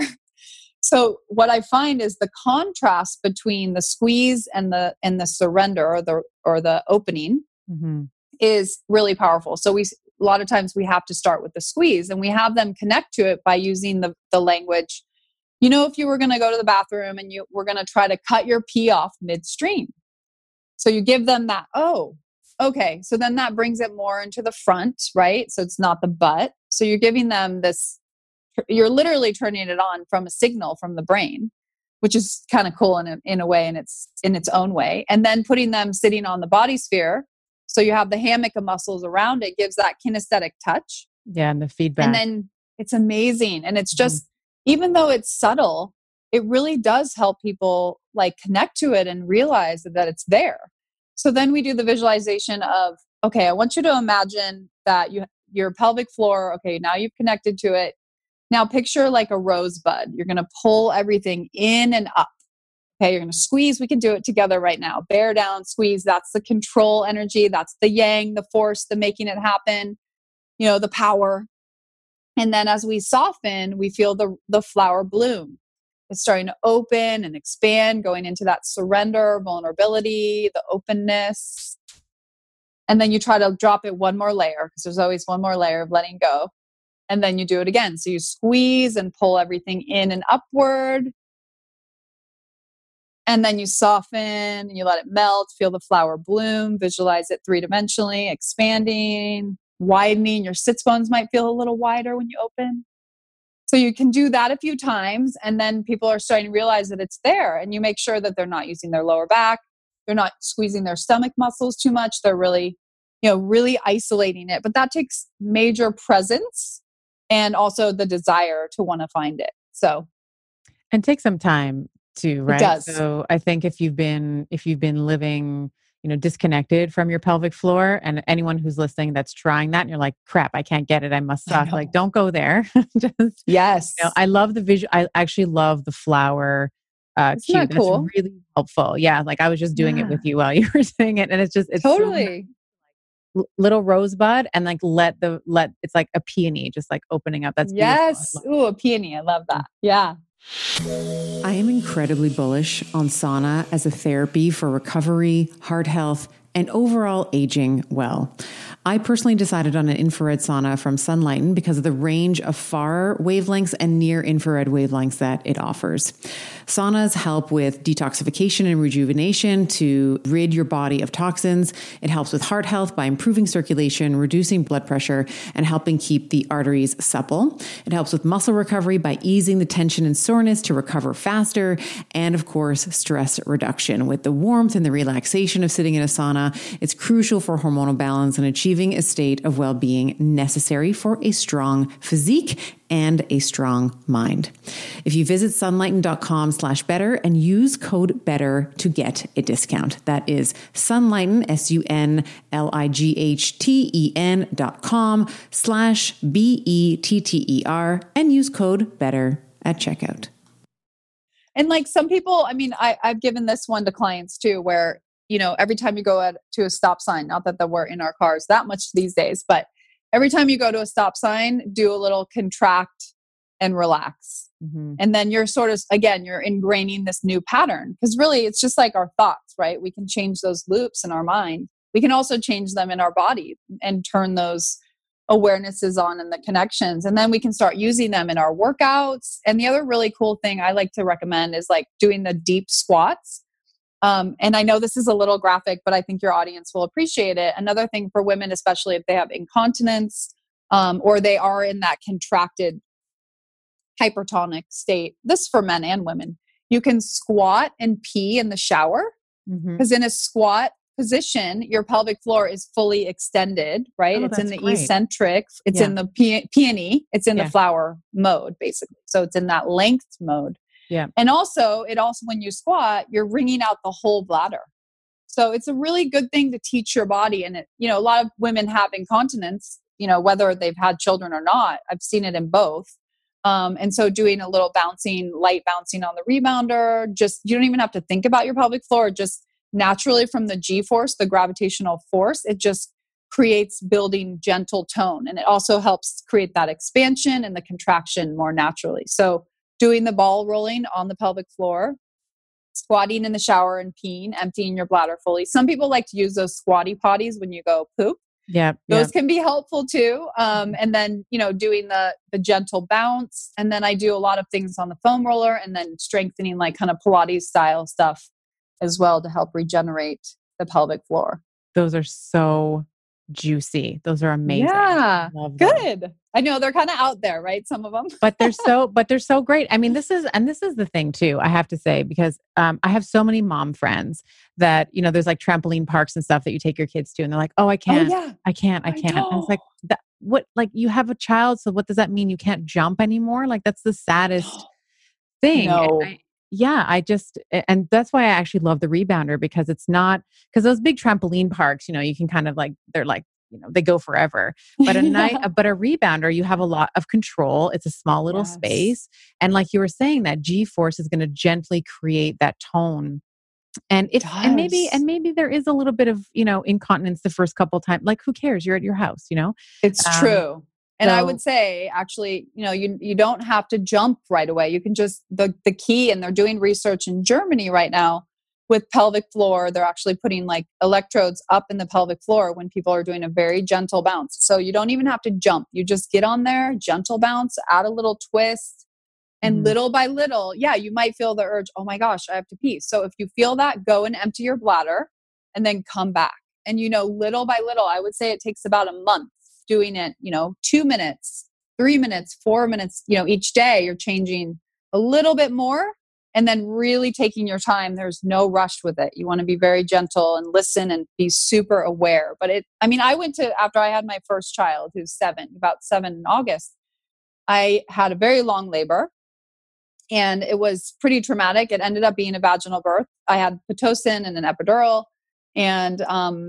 So what I find is the contrast between the squeeze and the surrender or the opening is really powerful. So a lot of times we have to start with the squeeze, and we have them connect to it by using the language. If you were going to go to the bathroom and you were going to try to cut your pee off midstream. So you give them that, oh, okay. So then that brings it more into the front, right? So it's not the butt. So you're giving them this, you're literally turning it on from a signal from the brain, which is kind of cool in a way, and it's in its own way. And then putting them sitting on the body sphere. So you have the hammock of muscles around it, gives that kinesthetic touch. Yeah. And the feedback. And then it's amazing. And it's just, even though it's subtle, it really does help people like connect to it and realize that it's there. So then we do the visualization of, okay, I want you to imagine that your pelvic floor, okay, now you've connected to it. Now picture like a rosebud. You're going to pull everything in and up. Okay, you're going to squeeze. We can do it together right now. Bear down, squeeze. That's the control energy. That's the yang, the force, the making it happen, the power. And then as we soften, we feel the flower bloom. It's starting to open and expand, going into that surrender, vulnerability, the openness. And then you try to drop it one more layer, because there's always one more layer of letting go. And then you do it again. So you squeeze and pull everything in and upward. And then you soften and you let it melt, feel the flower bloom, visualize it 3-dimensionally, expanding, widening. Your sits bones might feel a little wider when you open. So you can do that a few times, and then people are starting to realize that it's there, and you make sure that they're not using their lower back. They're not squeezing their stomach muscles too much. They're really, really isolating it. But that takes major presence and also the desire to want to find it. So, and take some time too, right? It does. So I think if you've been living, disconnected from your pelvic floor, and anyone who's listening that's trying that and you're like, crap, I can't get it, I must suck. Like, don't go there. Just, yes. I love the visual. I actually love the flower cue. That's cool? really helpful. Yeah. Like I was just doing it with you while you were saying it. And it's totally so little rosebud, and like it's like a peony just like opening up. That's beautiful. Yes. Ooh, a peony. I love that. Yeah. I am incredibly bullish on sauna as a therapy for recovery, heart health, and overall aging well. I personally decided on an infrared sauna from Sunlighten because of the range of far wavelengths and near infrared wavelengths that it offers. Saunas help with detoxification and rejuvenation to rid your body of toxins. It helps with heart health by improving circulation, reducing blood pressure, and helping keep the arteries supple. It helps with muscle recovery by easing the tension and soreness to recover faster. And of course, stress reduction. With the warmth and the relaxation of sitting in a sauna, it's crucial for hormonal balance and achieving a state of well-being necessary for a strong physique and a strong mind. If you visit sunlighten.com/better and use code BETTER to get a discount. That is Sunlighten, SUNLIGHTEN.com/BETTER and use code BETTER at checkout. And like some people, I mean, I've given this one to clients too, where, every time you go to a stop sign, not that we're in our cars that much these days, but every time you go to a stop sign, do a little contract and relax. Mm-hmm. And then you're sort of, again, you're ingraining this new pattern, because really it's just like our thoughts, right? We can change those loops in our mind. We can also change them in our body and turn those awarenesses on and the connections. And then we can start using them in our workouts. And the other really cool thing I like to recommend is like doing the deep squats. And I know this is a little graphic, but I think your audience will appreciate it. Another thing for women, especially if they have incontinence, or they are in that contracted hypertonic state, this for men and women, you can squat and pee in the shower, because in a squat position, your pelvic floor is fully extended, right? It's in the eccentric, it's in the peony, it's in the flower mode, basically. So it's in that length mode. Yeah. And also, when you squat, you're wringing out the whole bladder. So it's a really good thing to teach your body. And a lot of women have incontinence, whether they've had children or not. I've seen it in both. And so doing a little light bouncing on the rebounder, you don't even have to think about your pelvic floor, just naturally from the G-force, the gravitational force, it just creates building gentle tone. And it also helps create that expansion and the contraction more naturally. So doing the ball rolling on the pelvic floor, squatting in the shower and peeing, emptying your bladder fully. Some people like to use those squatty potties when you go poop. Yeah. Those can be helpful too. And then, doing the gentle bounce. And then I do a lot of things on the foam roller, and then strengthening like kind of Pilates style stuff as well to help regenerate the pelvic floor. Those are so juicy. Those are amazing. Yeah. Good. I know they're kind of out there, right? Some of them, but they're so great. I mean, this is the thing too, I have to say, because I have so many mom friends that, there's like trampoline parks and stuff that you take your kids to, and they're like, oh, I can't. And it's like, what, like you have a child. So what does that mean? You can't jump anymore? Like that's the saddest thing. No. And that's why I actually love the rebounder, because it's not, because those big trampoline parks, you can kind of like, they're like, they go forever, but a rebounder, you have a lot of control. It's a small little space. And like you were saying, that G-force is going to gently create that tone. And maybe there is a little bit of, incontinence the first couple of times, like who cares? You're at your house, It's true. And I would say, actually, you don't have to jump right away. You can just, the key, and they're doing research in Germany right now with pelvic floor. They're actually putting like electrodes up in the pelvic floor when people are doing a very gentle bounce. So you don't even have to jump. You just get on there, gentle bounce, add a little twist. And little by little, you might feel the urge, oh my gosh, I have to pee. So if you feel that, go and empty your bladder and then come back. And, little by little, I would say it takes about a month. Doing it, 2 minutes, 3 minutes, 4 minutes, each day you're changing a little bit more, and then really taking your time. There's no rush with it. You want to be very gentle and listen and be super aware. But I went to, after I had my first child, who's about 7 in August, I had a very long labor, and it was pretty traumatic. It ended up being a vaginal birth. I had Pitocin and an epidural, and,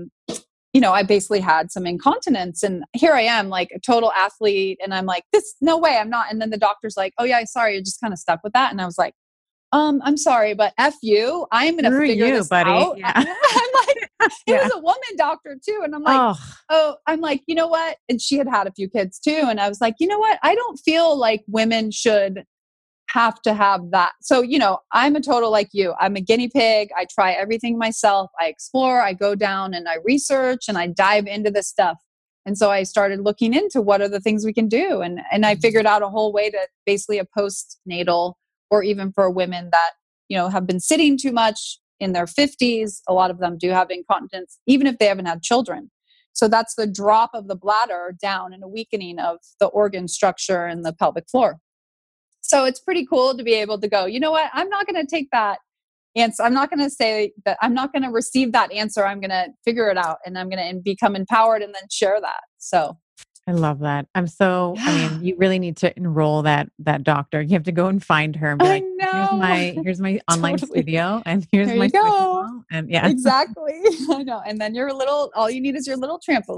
I basically had some incontinence, and here I am like a total athlete. And I'm like, no way, I'm not. And then the doctor's like, oh yeah, sorry, you're just kind of stuck with that. And I was like, I'm sorry, but F you, I'm going to figure this out. Yeah. I'm like, it was a woman doctor too. And I'm like, I'm like, you know what? And she had a few kids too. And I was like, you know what? I don't feel like women should have to have that. So, I'm a total like you. I'm a guinea pig. I try everything myself. I explore, I go down and I research and I dive into this stuff. And so I started looking into what are the things we can do. And I figured out a whole way to basically a postnatal, or even for women that, have been sitting too much in their 50s. A lot of them do have incontinence, even if they haven't had children. So that's the drop of the bladder down and a weakening of the organ structure in the pelvic floor. So it's pretty cool to be able to go, you know what? I'm not going to take that answer. I'm not going to say that I'm not going to receive that answer. I'm going to figure it out, and I'm going to become empowered and then share that. So I love that. You really need to enroll that doctor. You have to go and find her and be like, here's my online studio, and here's my go. And exactly. I know. And then all you need is your little trampoline.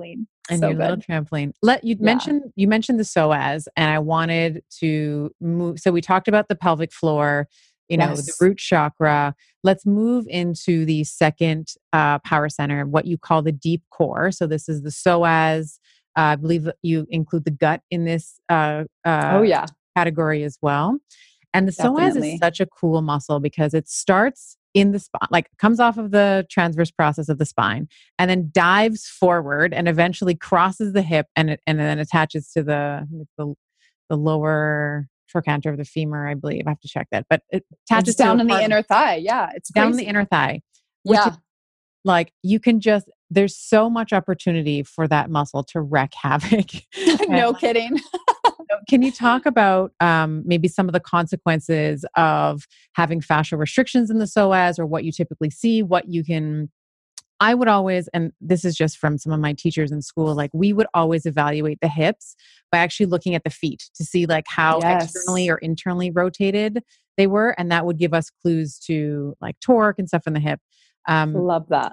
And So your little good. trampoline. Yeah. You mentioned the psoas, and I wanted to move. So we talked about the pelvic floor, the Yes. root chakra. Let's move into the second power center, what you call the deep core. So this is the psoas. I believe that you include the gut in this Oh yeah, category as well. And the psoas is definitely. such a cool muscle because it starts in the spine, like comes off of the transverse process of the spine and then dives forward and eventually crosses the hip and then attaches to the lower trochanter of the femur, I believe. I have to check that, but it It's attaches to a down in the part inner thigh. Yeah, it's down in the crazy. inner thigh, which is Yeah. like you can just there's so much opportunity for that muscle to wreak havoc. And No kidding. so can you talk about maybe some of the consequences of having fascial restrictions in the psoas, or what you typically see, what you can? I would always, and this is just from some of my teachers in school, like we would always evaluate the hips by actually looking at the feet to see like how externally Yes. or internally rotated they were. And that would give us clues to like torque and stuff in the hip. Um, Love that.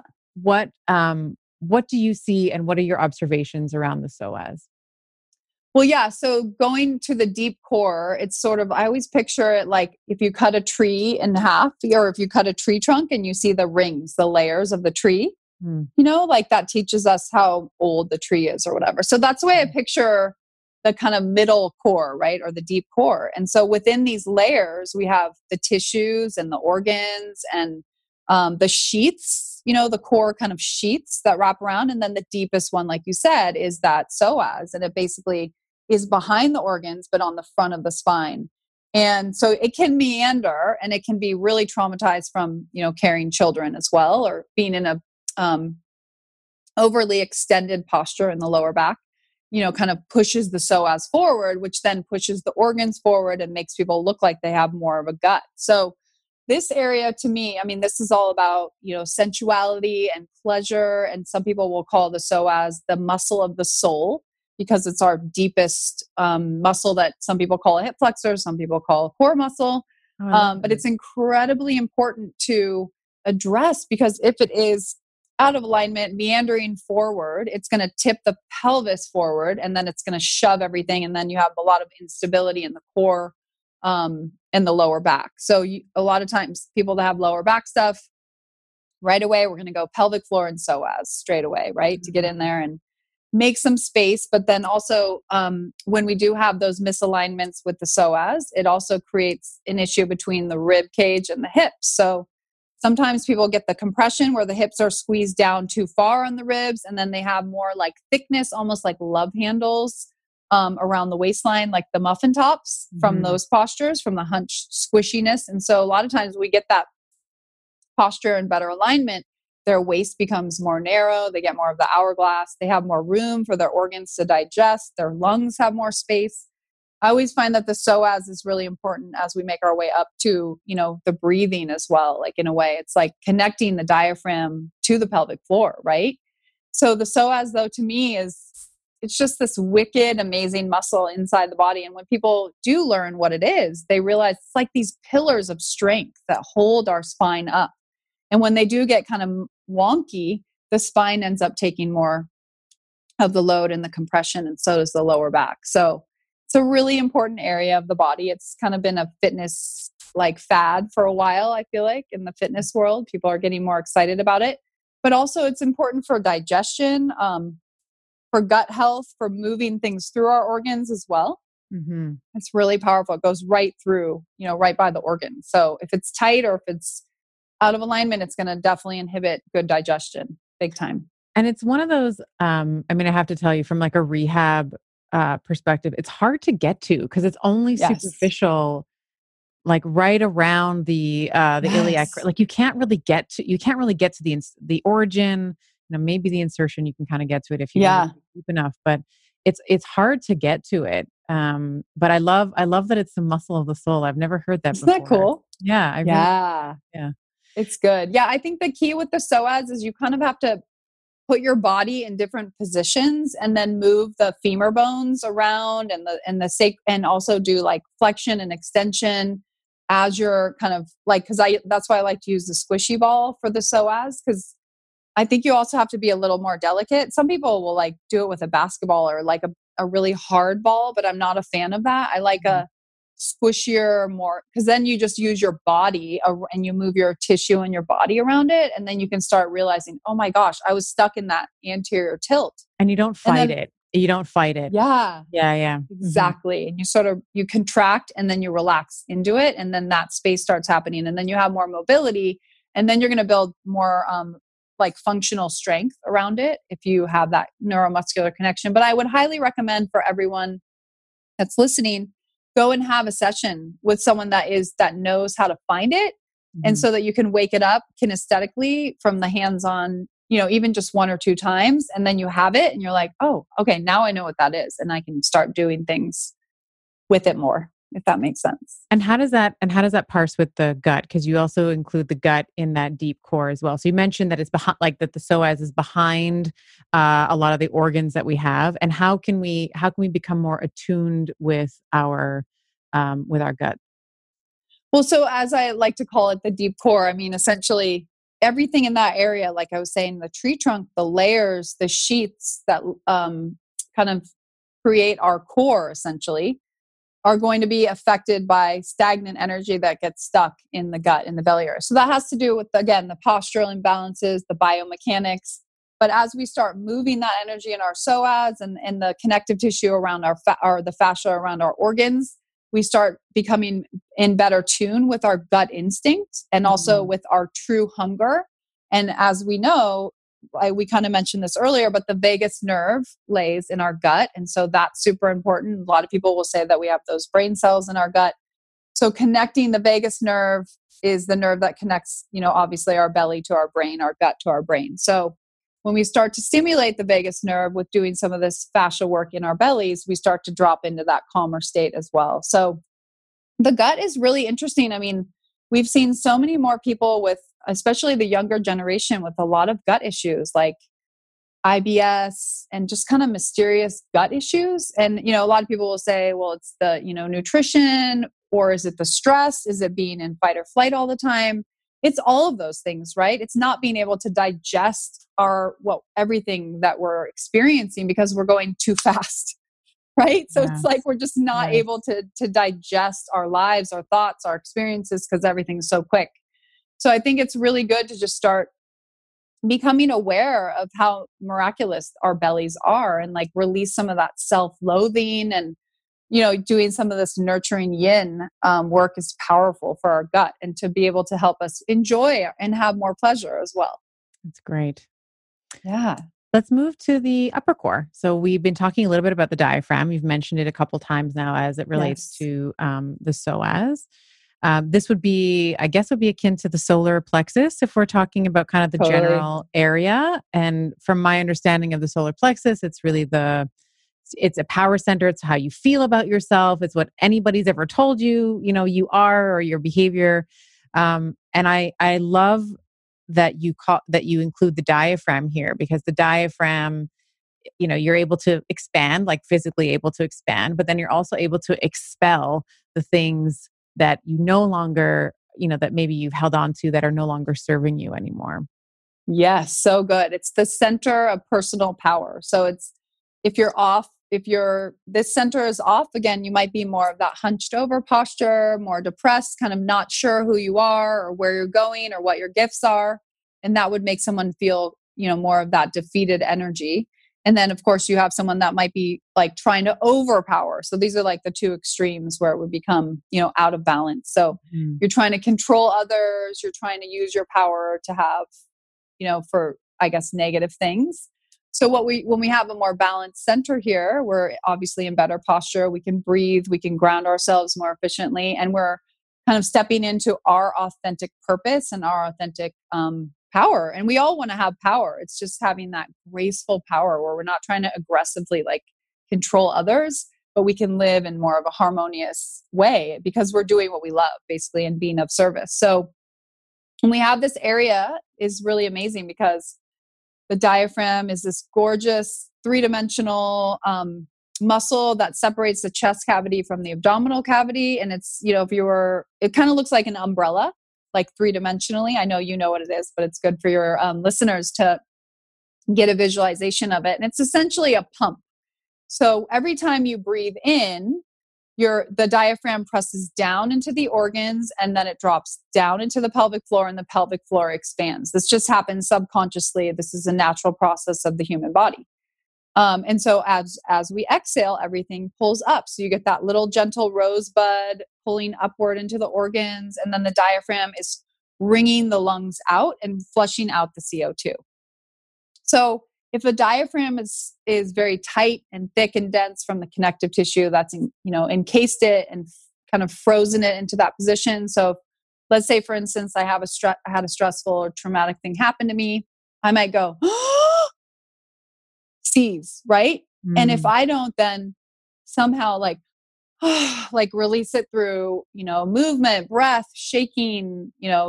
what do you see and what are your observations around the psoas? Well, yeah. So going to the deep core, it's sort of, I always picture it like if you cut a tree in half, or if you cut a tree trunk and you see the rings, the layers of the tree, Hmm. like that teaches us how old the tree is or whatever. So that's the way I picture the kind of middle core, right? Or the deep core. And so within these layers, we have the tissues and the organs and the sheaths, the core kind of sheaths that wrap around. And then the deepest one, like you said, is that psoas. And it basically is behind the organs, but on the front of the spine. And so it can meander and it can be really traumatized from, carrying children as well, or being in a um, overly extended posture in the lower back, kind of pushes the psoas forward, which then pushes the organs forward and makes people look like they have more of a gut. So this area to me, I mean, this is all about, sensuality and pleasure. And some people will call the psoas the muscle of the soul because it's our deepest muscle that some people call a hip flexor, some people call a core muscle. Oh, I love But that. it's incredibly important to address because if it is out of alignment, meandering forward, it's going to tip the pelvis forward and then it's going to shove everything. And then you have a lot of instability in the core and the lower back. So a lot of times people that have lower back stuff, right away, we're going to go pelvic floor and psoas straight away, right? To get in there and make some space. But then also when we do have those misalignments with the psoas, it also creates an issue between the rib cage and the hips. So sometimes people get the compression where the hips are squeezed down too far on the ribs, and then they have more like thickness, almost like love handles around the waistline, like the muffin tops from Mhm. those postures, from the hunched squishiness. And so a lot of times we get that posture and better alignment, their waist becomes more narrow, they get more of the hourglass, they have more room for their organs to digest, their lungs have more space. I always find that the psoas is really important as we make our way up to, the breathing as well. Like in a way, it's like connecting the diaphragm to the pelvic floor, right? So the psoas, though, to me it's just this wicked, amazing muscle inside the body. And when people do learn what it is, they realize it's like these pillars of strength that hold our spine up. And when they do get kind of wonky, the spine ends up taking more of the load and the compression, and so does the lower back. So it's a really important area of the body. It's kind of been a fitness like fad for a while, I feel like, in the fitness world. People are getting more excited about it. But also it's important for digestion, for gut health, for moving things through our organs as well. Mhm. It's really powerful. It goes right through, right by the organ. So if it's tight or if it's out of alignment, it's going to definitely inhibit good digestion big time. And it's one of those, I mean, I have to tell you from like a rehab perspective, it's hard to get to because it's only Yes. superficial, like right around the iliac. Yes. Like you can't really get to the origin. Maybe the insertion you can kind of get to it if you really Yeah. dig deep enough, but it's hard to get to it. But I love that it's the muscle of the soul. I've never heard that Isn't that before. cool? Yeah, I really Yeah. yeah. It's good. Yeah. I think the key with the psoas is you kind of have to put your body in different positions and then move the femur bones around and also do like flexion and extension as you're kind of like, that's why I like to use the squishy ball for the psoas, because I think you also have to be a little more delicate. Some people will like do it with a basketball or like a really hard ball, but I'm not a fan of that. I like a squishier, more, because then you just use your body and you move your tissue and your body around it. And then you can start realizing, oh my gosh, I was stuck in that anterior tilt. And you don't fight it. You don't fight it. Yeah. Yeah. Yeah. Exactly. And you sort of, you contract and then you relax into it. And then that space starts happening. And then you have more mobility. And then you're going to build more like functional strength around it if you have that neuromuscular connection. But I would highly recommend for everyone that's listening, go and have a session with someone that knows how to find it. And so that you can wake it up kinesthetically from the hands-on, even just 1 or 2 times. And then you have it and you're like, oh, okay, now I know what that is. And I can start doing things with it more, if that makes sense. And how does that parse with the gut? Because you also include the gut in that deep core as well. So you mentioned that it's behind, like that the psoas is behind a lot of the organs that we have. And how can we become more attuned with our gut? Well, so as I like to call it, the deep core, I mean, essentially everything in that area, like I was saying, the tree trunk, the layers, the sheaths that kind of create our core, essentially, are going to be affected by stagnant energy that gets stuck in the gut, in the belly area. So that has to do with, again, the postural imbalances, the biomechanics. But as we start moving that energy in our psoas and the connective tissue around the fascia around our organs, we start becoming in better tune with our gut instinct and also with our true hunger. And as we know, we kind of mentioned this earlier, but the vagus nerve lays in our gut. And so that's super important. A lot of people will say that we have those brain cells in our gut. So connecting the vagus nerve is the nerve that connects, obviously our belly to our brain, our gut to our brain. So when we start to stimulate the vagus nerve with doing some of this fascia work in our bellies, we start to drop into that calmer state as well. So the gut is really interesting. I mean, we've seen so many more people with, especially the younger generation, with a lot of gut issues like IBS and just kind of mysterious gut issues. And, a lot of people will say, well, it's the, nutrition, or is it the stress? Is it being in fight or flight all the time? It's all of those things, right? It's not being able to digest everything that we're experiencing because we're going too fast, right? So it's like we're just not able to digest our lives, our thoughts, our experiences because everything's so quick. So I think it's really good to just start becoming aware of how miraculous our bellies are and like release some of that self-loathing and doing some of this nurturing yin work is powerful for our gut and to be able to help us enjoy and have more pleasure as well. That's great. Yeah. Let's move to the upper core. So we've been talking a little bit about the diaphragm. You've mentioned it a couple times now as it relates to the psoas. This would be akin to the solar plexus if we're talking about kind of the general area. And from my understanding of the solar plexus, it's really it's a power center. It's how you feel about yourself. It's what anybody's ever told you, you are, or your behavior. And I love that you include the diaphragm here, because the diaphragm, you're able to expand, like physically able to expand, but then you're also able to expel the things that you no longer, that maybe you've held on to that are no longer serving you anymore. Yes, so good. It's the center of personal power. So if this center is off, again, you might be more of that hunched over posture, more depressed, kind of not sure who you are or where you're going or what your gifts are. And that would make someone feel, more of that defeated energy. And then of course you have someone that might be like trying to overpower. So these are like the two extremes where it would become, out of balance. So you're trying to control others. You're trying to use your power to have, for, I guess, negative things. So when we have a more balanced center here, we're obviously in better posture. We can breathe, we can ground ourselves more efficiently, and we're kind of stepping into our authentic purpose and our authentic power. And we all want to have power. It's just having that graceful power where we're not trying to aggressively like control others, but we can live in more of a harmonious way because we're doing what we love, basically, and being of service. So when we have this area is really amazing because the diaphragm is this gorgeous 3-dimensional muscle that separates the chest cavity from the abdominal cavity. And it's, it kind of looks like an umbrella. like three-dimensionally. I know you know what it is, but it's good for your listeners to get a visualization of it. And it's essentially a pump. So every time you breathe in, the diaphragm presses down into the organs, and then it drops down into the pelvic floor, and the pelvic floor expands. This just happens subconsciously. This is a natural process of the human body. And so as we exhale, everything pulls up. So you get that little gentle rosebud pulling upward into the organs, and then the diaphragm is wringing the lungs out and flushing out the CO2. So if the diaphragm is very tight and thick and dense from the connective tissue that's encased it and kind of frozen it into that position. So let's say, for instance, I had a stressful or traumatic thing happen to me, I might go seize, right? And if I don't then somehow like release it through movement, breath, shaking,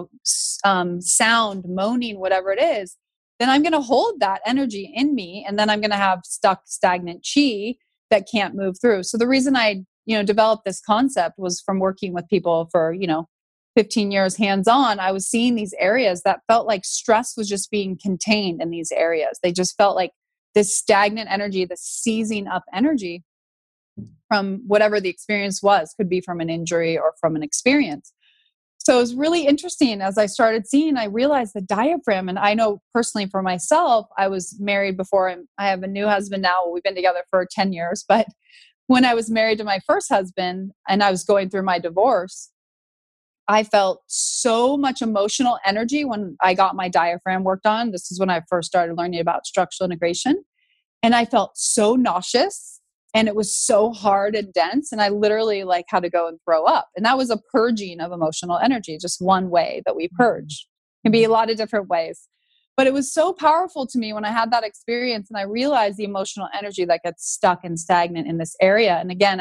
sound, moaning, whatever it is, then I'm going to hold that energy in me, and then I'm going to have stuck stagnant chi that can't move through. So the reason I, developed this concept was from working with people for, 15 years hands-on. I was seeing these areas that felt like stress was just being contained in these areas. They just felt like this stagnant energy, this seizing up energy from whatever the experience was, could be from an injury or from an experience. So it was really interesting. As I started seeing, I realized the diaphragm, and I know personally for myself, I was married before, and I have a new husband now. We've been together for 10 years. But when I was married to my first husband and I was going through my divorce, I felt so much emotional energy when I got my diaphragm worked on. This is when I first started learning about structural integration. And I felt so nauseous. And it was so hard and dense. And I literally had to go and throw up. And that was a purging of emotional energy, just one way that we purge. It can be a lot of different ways. But it was so powerful to me when I had that experience. And I realized the emotional energy that gets stuck and stagnant in this area. And again,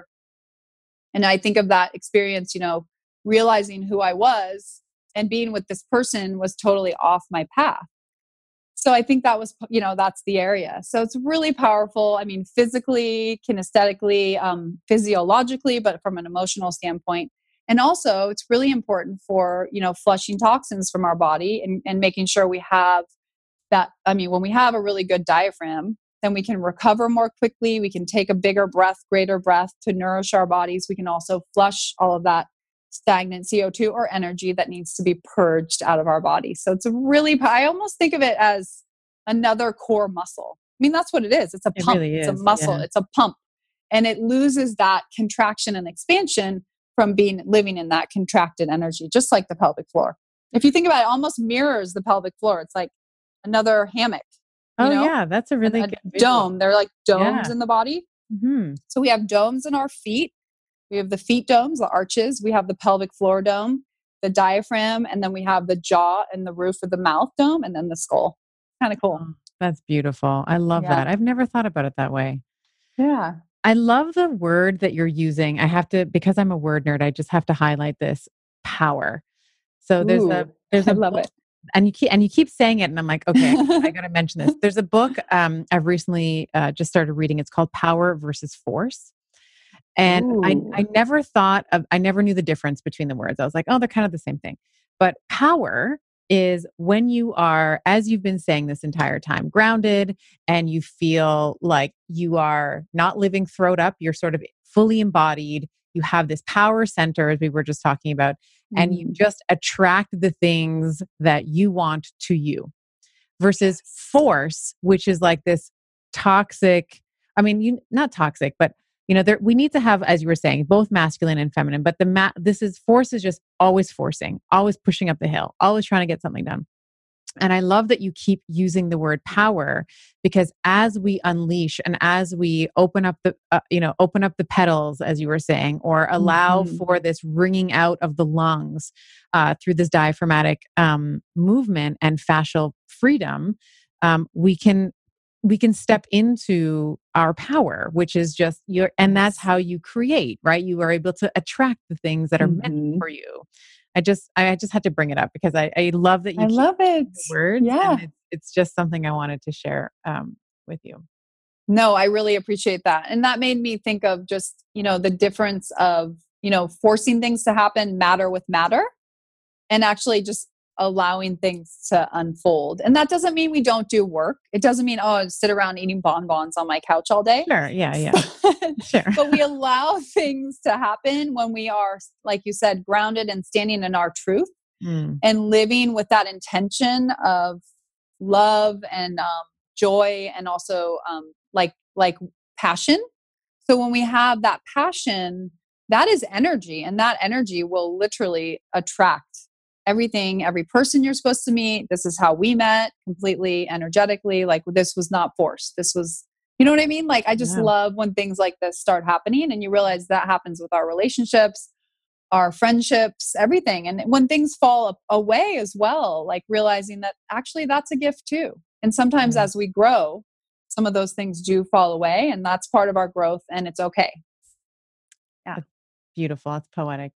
and I think of that experience, realizing who I was and being with this person was totally off my path. So I think that was, that's the area. So it's really powerful. I mean, physically, kinesthetically, physiologically, but from an emotional standpoint. And also it's really important for, flushing toxins from our body and making sure we have that. I mean, when we have a really good diaphragm, then we can recover more quickly. We can take a bigger breath, greater breath to nourish our bodies. We can also flush all of that stagnant CO2 or energy that needs to be purged out of our body. So it's I almost think of it as another core muscle. I mean, that's what it is. It's a pump. Really it's a muscle. Yeah. It's a pump. And it loses that contraction and expansion from living in that contracted energy, just like the pelvic floor. If you think about it, almost mirrors the pelvic floor. It's like another hammock. Yeah. That's a really good dome. They're like domes in the body. Mm-hmm. So we have domes in our feet. We have the feet domes, the arches. We have the pelvic floor dome, the diaphragm, and then we have the jaw and the roof of the mouth dome, and then the skull. Kind of cool. Oh, that's beautiful. I love that. I've never thought about it that way. Yeah. I love the word that you're using. Because I'm a word nerd, I just have to highlight this: power. So there's I love it. And you keep saying it, and I'm like, okay, I got to mention this. There's a book I've recently just started reading. It's called Power versus Force. And I never knew the difference between the words. I was like, oh, they're kind of the same thing. But power is when you are, as you've been saying this entire time, grounded, and you feel like you are not living throat up. You're sort of fully embodied. You have this power center, as we were just talking about, and you just attract the things that you want to you. Versus force, which is like this toxic, not toxic, but we need to have, as you were saying, both masculine and feminine, but force is just always forcing, always pushing up the hill, always trying to get something done. And I love that you keep using the word power, because as we unleash and as we open up the petals, as you were saying, or allow for this wringing out of the lungs through this diaphragmatic movement and fascial freedom, we can step into our power, which is just and that's how you create, right? You are able to attract the things that are meant for you. I just had to bring it up because I love that you love it. The words. Yeah. And it's just something I wanted to share with you. No, I really appreciate that. And that made me think of just, the difference of, forcing things to happen, matter with matter, and actually just allowing things to unfold. And that doesn't mean we don't do work. It doesn't mean, oh, I sit around eating bonbons on my couch all day. Sure. Yeah. Sure. But we allow things to happen when we are, like you said, grounded and standing in our truth and living with that intention of love and joy, and also like passion. So when we have that passion, that is energy, and that energy will literally attract everything, every person you're supposed to meet. This is how we met, completely energetically. Like, this was not forced. This was, you know what I mean? Like, I just love when things like this start happening, and you realize that happens with our relationships, our friendships, everything. And when things fall away as well, like realizing that actually that's a gift too. And sometimes as we grow, some of those things do fall away, and that's part of our growth, and it's okay. Yeah. That's beautiful. That's poetic.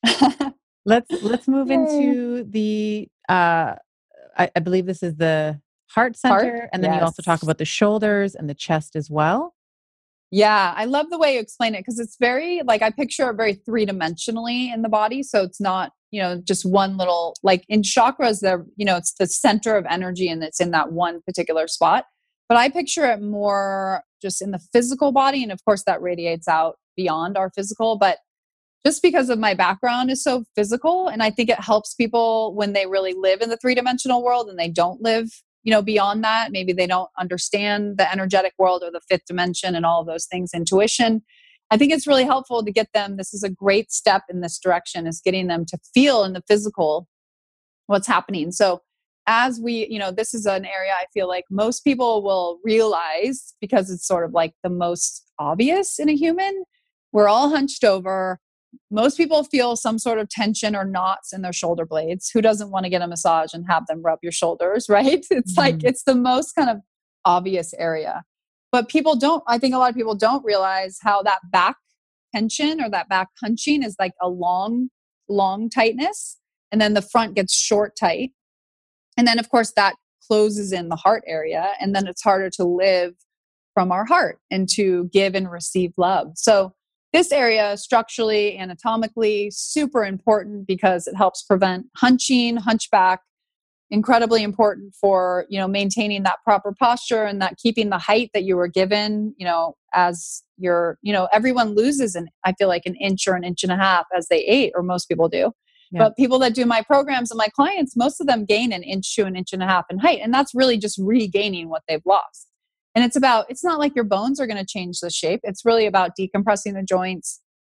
Let's move into the I believe this is the heart center, and then you also talk about the shoulders and the chest as well. Yeah, I love the way you explain it, because it's very, like, I picture it very three-dimensionally in the body. So it's not, just one little, like in chakras, it's the center of energy, and it's in that one particular spot. But I picture it more just in the physical body. And of course that radiates out beyond our physical, but just because of my background is so physical. And I think it helps people when they really live in the three-dimensional world and they don't live, beyond that. Maybe they don't understand the energetic world or the fifth dimension and all of those things, intuition. I think it's really helpful to get them. This is a great step in this direction, is getting them to feel in the physical what's happening. So as we, this is an area I feel like most people will realize, because it's sort of like the most obvious in a human. We're all hunched over. Most people feel some sort of tension or knots in their shoulder blades. Who doesn't want to get a massage and have them rub your shoulders, right? It's like, it's the most kind of obvious area. But I think a lot of people don't realize how that back tension or that back hunching is like a long tightness. And then the front gets short tight. And then of course that closes in the heart area. And then it's harder to live from our heart and to give and receive love. So this area, structurally, anatomically, super important because it helps prevent hunching, hunchback. Incredibly important for, maintaining that proper posture and that keeping the height that you were given, as you're, everyone loses I feel like an inch or an inch and a half as they age, or most people do. Yeah. But people that do my programs and my clients, most of them gain an inch to an inch and a half in height. And that's really just regaining what they've lost. And it's not like your bones are going to change the shape. It's really about decompressing the joints,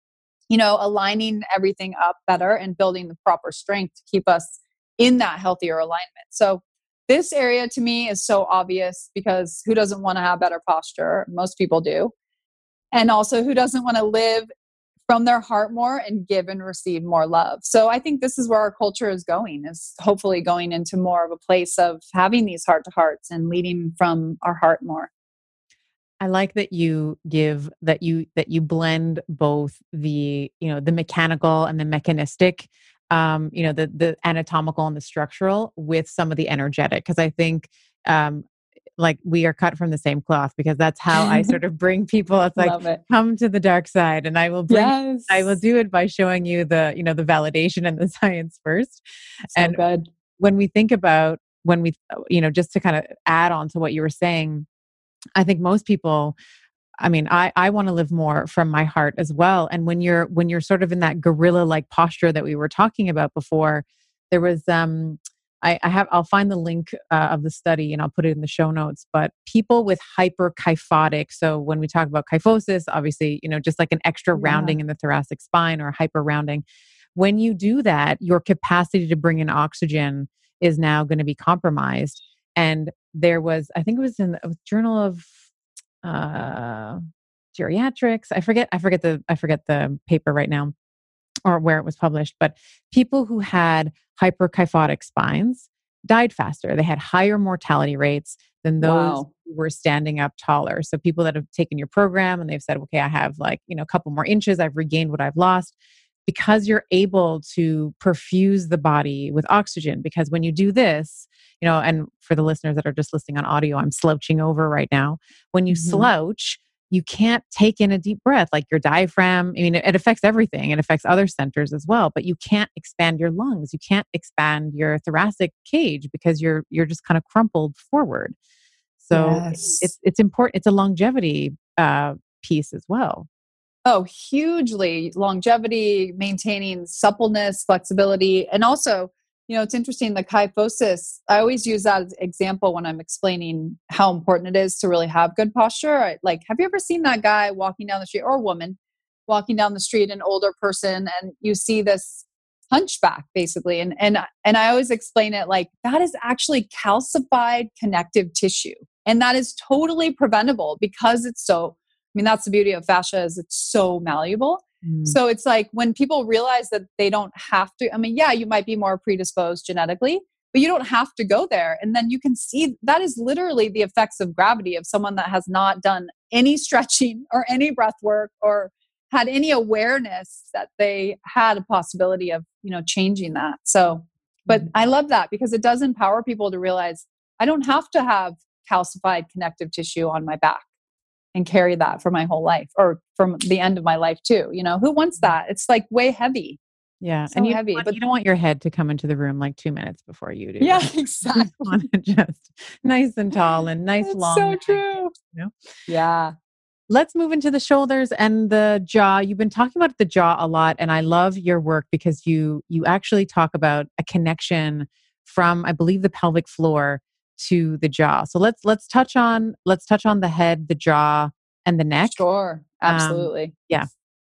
aligning everything up better and building the proper strength to keep us in that healthier alignment. So this area to me is so obvious, because who doesn't want to have better posture? Most people do. And also, who doesn't want to live from their heart more and give and receive more love? So I think this is where our culture is going, is hopefully going into more of a place of having these heart to hearts and leading from our heart more. I like that you blend both the, the mechanical and the mechanistic, the anatomical and the structural with some of the energetic. Cause I think, like we are cut from the same cloth, because that's how I sort of bring people. It's like, come to the dark side, and I will I will do it by showing you the, the validation and the science first. So good. When we think about, just to kind of add on to what you were saying, I think most people, I want to live more from my heart as well. And when you're sort of in that gorilla-like posture that we were talking about before, there was, I'll find the link of the study and I'll put it in the show notes, but people with hyperkyphotic. So when we talk about kyphosis, obviously, just like an extra rounding in the thoracic spine or hyper rounding. When you do that, your capacity to bring in oxygen is now going to be compromised. And there was, I think it was in the Journal of Geriatrics. I forget the paper right now or where it was published, but people who had hyperkyphotic spines died faster. They had higher mortality rates than those who were standing up taller. So people that have taken your program and they've said, okay, I have a couple more inches, I've regained what I've lost, because you're able to perfuse the body with oxygen. Because when you do this, and for the listeners that are just listening on audio, I'm slouching over right now. When you slouch, you can't take in a deep breath, like your diaphragm. I mean, it affects everything. It affects other centers as well, but you can't expand your lungs. You can't expand your thoracic cage because you're just kind of crumpled forward. So Yes. it's important. It's a longevity piece as well. Oh, hugely. Longevity, maintaining suppleness, flexibility. And also, it's interesting, the kyphosis, I always use that as an example when I'm explaining how important it is to really have good posture. Like, have you ever seen that guy walking down the street, or woman walking down the street, an older person, and you see this hunchback basically? And I always explain it like that is actually calcified connective tissue. And that is totally preventable because it's so, that's the beauty of fascia, is it's so malleable. So it's like when people realize that they don't have to, yeah, you might be more predisposed genetically, but you don't have to go there. And then you can see that is literally the effects of gravity of someone that has not done any stretching or any breath work or had any awareness that they had a possibility of, changing that. So, but I love that because it does empower people to realize I don't have to have calcified connective tissue on my back and carry that for my whole life or from the end of my life too. Who wants that? It's like way heavy. Yeah. So and heavy, but you don't want your head to come into the room like 2 minutes before you do. Yeah, You exactly. want it just nice and tall and nice It's long. so neck, true. Yeah. Let's move into the shoulders and the jaw. You've been talking about the jaw a lot, and I love your work because you actually talk about a connection from, I believe, the pelvic floor to the jaw. So let's touch on the head, the jaw, and the neck. Sure. Absolutely. Yeah.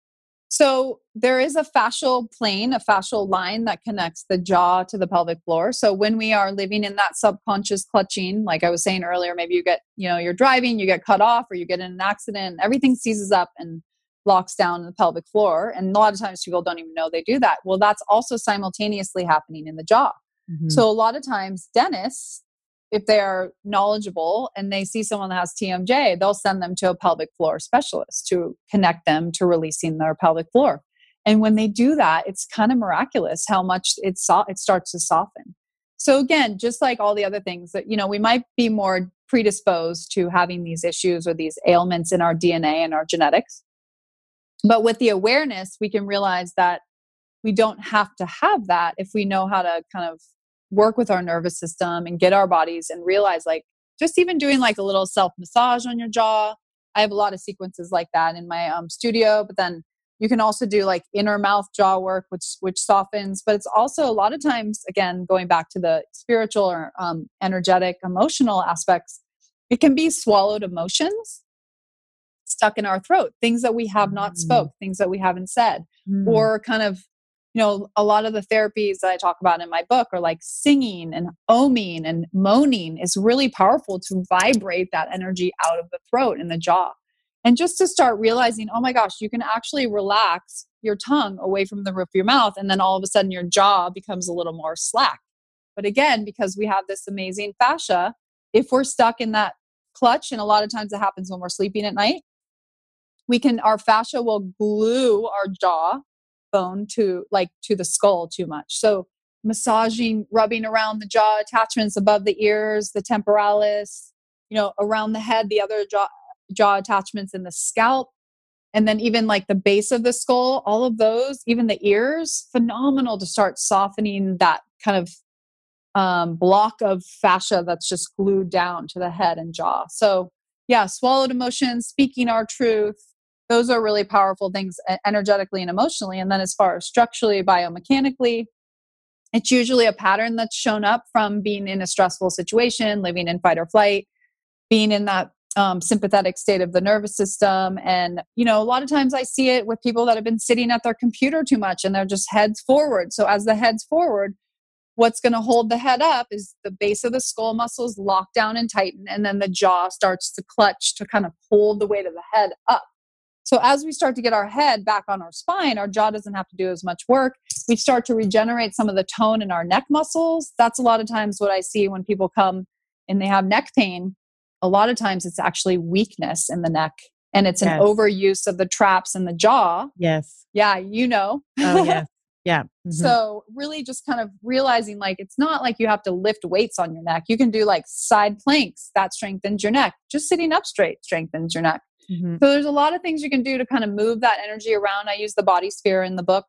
So there is a fascial plane, a fascial line that connects the jaw to the pelvic floor. So when we are living in that subconscious clutching, like I was saying earlier, maybe you get, you're driving, you get cut off, or you get in an accident, everything seizes up and locks down the pelvic floor. And a lot of times people don't even know they do that. Well, that's also simultaneously happening in the jaw. Mm-hmm. So a lot of times dentists, if they're knowledgeable and they see someone that has TMJ, they'll send them to a pelvic floor specialist to connect them to releasing their pelvic floor. And when they do that, it's kind of miraculous how much it starts to soften. So again, just like all the other things that, we might be more predisposed to having these issues or these ailments in our DNA and our genetics. But with the awareness, we can realize that we don't have to have that if we know how to kind of work with our nervous system and get our bodies and realize, like, just even doing like a little self massage on your jaw. I have a lot of sequences like that in my studio, but then you can also do like inner mouth jaw work, which softens, but it's also a lot of times, again, going back to the spiritual or energetic, emotional aspects, it can be swallowed emotions stuck in our throat, things that we have not spoke, things that we haven't said, or kind of, a lot of the therapies that I talk about in my book are like singing and oming and moaning is really powerful to vibrate that energy out of the throat and the jaw. And just to start realizing, oh my gosh, you can actually relax your tongue away from the roof of your mouth. And then all of a sudden your jaw becomes a little more slack. But again, because we have this amazing fascia, if we're stuck in that clutch, and a lot of times it happens when we're sleeping at night, our fascia will glue our jaw bone to the skull too much. So massaging, rubbing around the jaw attachments above the ears, the temporalis, around the head, the other jaw attachments in the scalp, and then even like the base of the skull, all of those, even the ears, phenomenal to start softening that kind of block of fascia that's just glued down to the head and jaw. So yeah, swallowed emotions, speaking our truth, those are really powerful things energetically and emotionally. And then as far as structurally, biomechanically, it's usually a pattern that's shown up from being in a stressful situation, living in fight or flight, being in that sympathetic state of the nervous system. And, a lot of times I see it with people that have been sitting at their computer too much and they're just heads forward. So as the head's forward, what's going to hold the head up is the base of the skull muscles lock down and tighten. And then the jaw starts to clutch to kind of hold the weight of the head up. So as we start to get our head back on our spine, our jaw doesn't have to do as much work. We start to regenerate some of the tone in our neck muscles. That's a lot of times what I see when people come and they have neck pain. A lot of times it's actually weakness in the neck, and it's an overuse of the traps in the jaw. Yes. Yeah, Oh, yes. Yeah. Mm-hmm. So really just kind of realizing, like, it's not like you have to lift weights on your neck. You can do like side planks that strengthens your neck. Just sitting up straight strengthens your neck. Mhm. So there's a lot of things you can do to kind of move that energy around. I use the body sphere in the book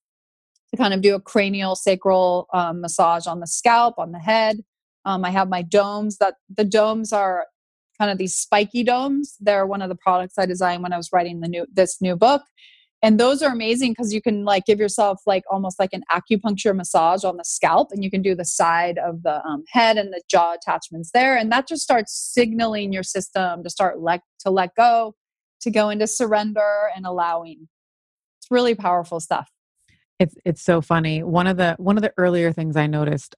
to kind of do a cranial sacral massage on the scalp, on the head. I have my domes. That the domes are kind of these spiky domes. They're one of the products I designed when I was writing this new book. And those are amazing because you can like give yourself like almost like an acupuncture massage on the scalp, and you can do the side of the head and the jaw attachments there, and that just starts signaling your system to let go, to go into surrender and allowing. It's really powerful stuff. It's so funny. One of the earlier things I noticed,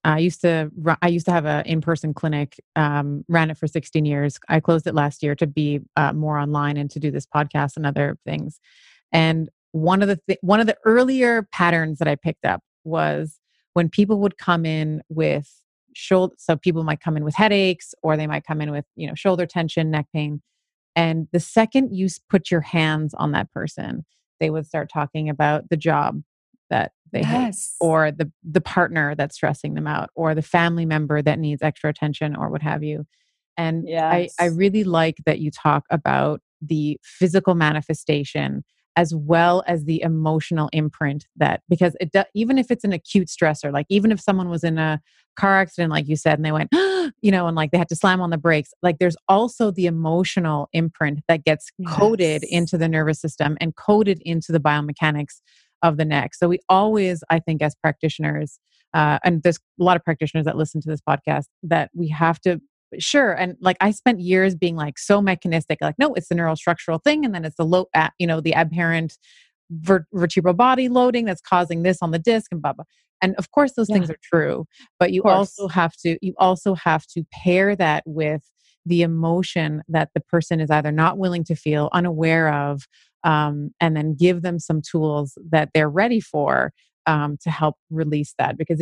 I used to have a in-person clinic, ran it for 16 years. I closed it last year to be more online and to do this podcast and other things. And one of the earlier patterns that I picked up was when people would come in with shoulder. So people might come in with headaches, or they might come in with shoulder tension, neck pain. And the second you put your hands on that person, they would start talking about the job that they hate, Yes. or the partner that's stressing them out, or the family member that needs extra attention, or what have you. And I Yes. really like that you talk about the physical manifestation as well as the emotional imprint, that because even if it's an acute stressor, like even if someone was in a car accident, like you said, and they went, and like they had to slam on the brakes, like there's also the emotional imprint that gets coded Yes. into the nervous system and coded into the biomechanics of the neck. So we always, I think, as practitioners, and there's a lot of practitioners that listen to this podcast, that we have to. Sure. And like I spent years being like so mechanistic, like, no, it's the neurostructural thing. And then it's the aberrant vertebral body loading that's causing this on the disc and blah, blah. And of course, those Yeah. things are true, but Of course. you also have to pair that with the emotion that the person is either not willing to feel, unaware of, and then give them some tools that they're ready for, to help release that. Because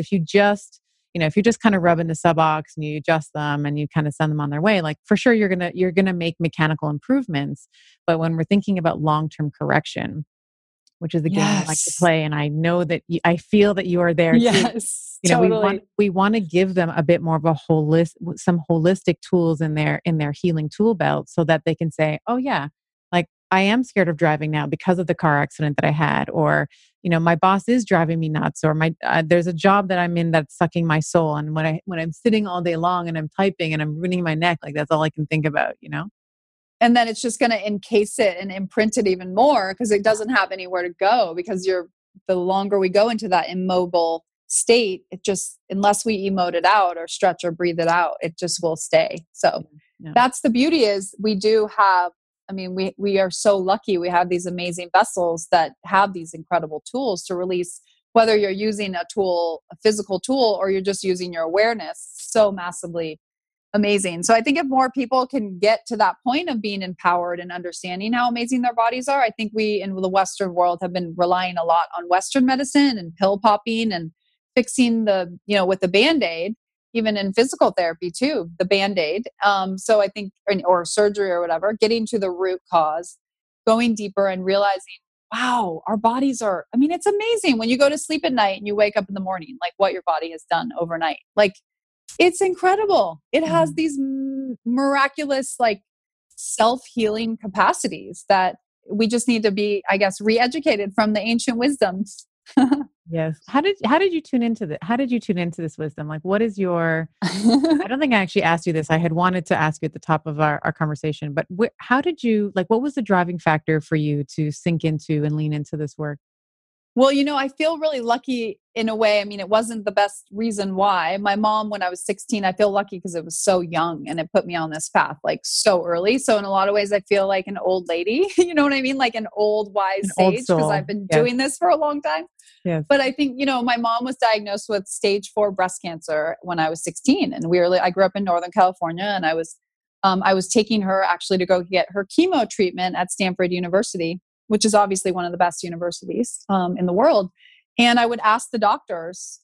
if you're just kind of rubbing the subox and you adjust them and you kind of send them on their way, like for sure you're gonna make mechanical improvements. But when we're thinking about long-term correction, which is the game I like to Yes. play, and I know that I feel that you are there too. Yes. We Totally. want to give them a bit more of some holistic tools in their healing tool belt, so that they can say, oh yeah, like I am scared of driving now because of the car accident that I had, or my boss is driving me nuts, or there's a job that I'm in that's sucking my soul, and when I'm sitting all day long and I'm typing and I'm ruining my neck, like that's all I can think about. And then it's just going to encase it and imprint it even more because it doesn't have anywhere to go, because the longer we go into that immobile state, it just, unless we emote it out or stretch or breathe it out, it just will stay. So Yeah. that's the beauty, is we do have, I mean, we are so lucky. We have these amazing vessels that have these incredible tools to release, whether you're using a physical tool, or you're just using your awareness so massively amazing. So I think if more people can get to that point of being empowered and understanding how amazing their bodies are, I think we in the Western world have been relying a lot on Western medicine and pill popping and fixing with the Band-Aid, even in physical therapy too, the Band-Aid. So I think, or surgery or whatever, getting to the root cause, going deeper and realizing, wow, our bodies are, I mean, it's amazing when you go to sleep at night and you wake up in the morning, like what your body has done overnight. Like, it's incredible. It has these miraculous, like, self-healing capacities that we just need to be, I guess, re-educated from the ancient wisdoms. Yes. How did you tune into this wisdom? Like, what is your? I don't think I actually asked you this. I had wanted to ask you at the top of our conversation, but how did you, like, what was the driving factor for you to sink into and lean into this work? Well, I feel really lucky in a way. I mean, it wasn't the best reason why. My mom, when I was 16, I feel lucky because it was so young and it put me on this path like so early. So in a lot of ways, I feel like an old lady, you know what I mean? Like an old An wise old sage, because soul. I've been Yes. doing this for a long time. Yes. But I think, my mom was diagnosed with stage 4 breast cancer when I was 16. And I grew up in Northern California, and I was taking her actually to go get her chemo treatment at Stanford University, which is obviously one of the best universities in the world. And I would ask the doctors,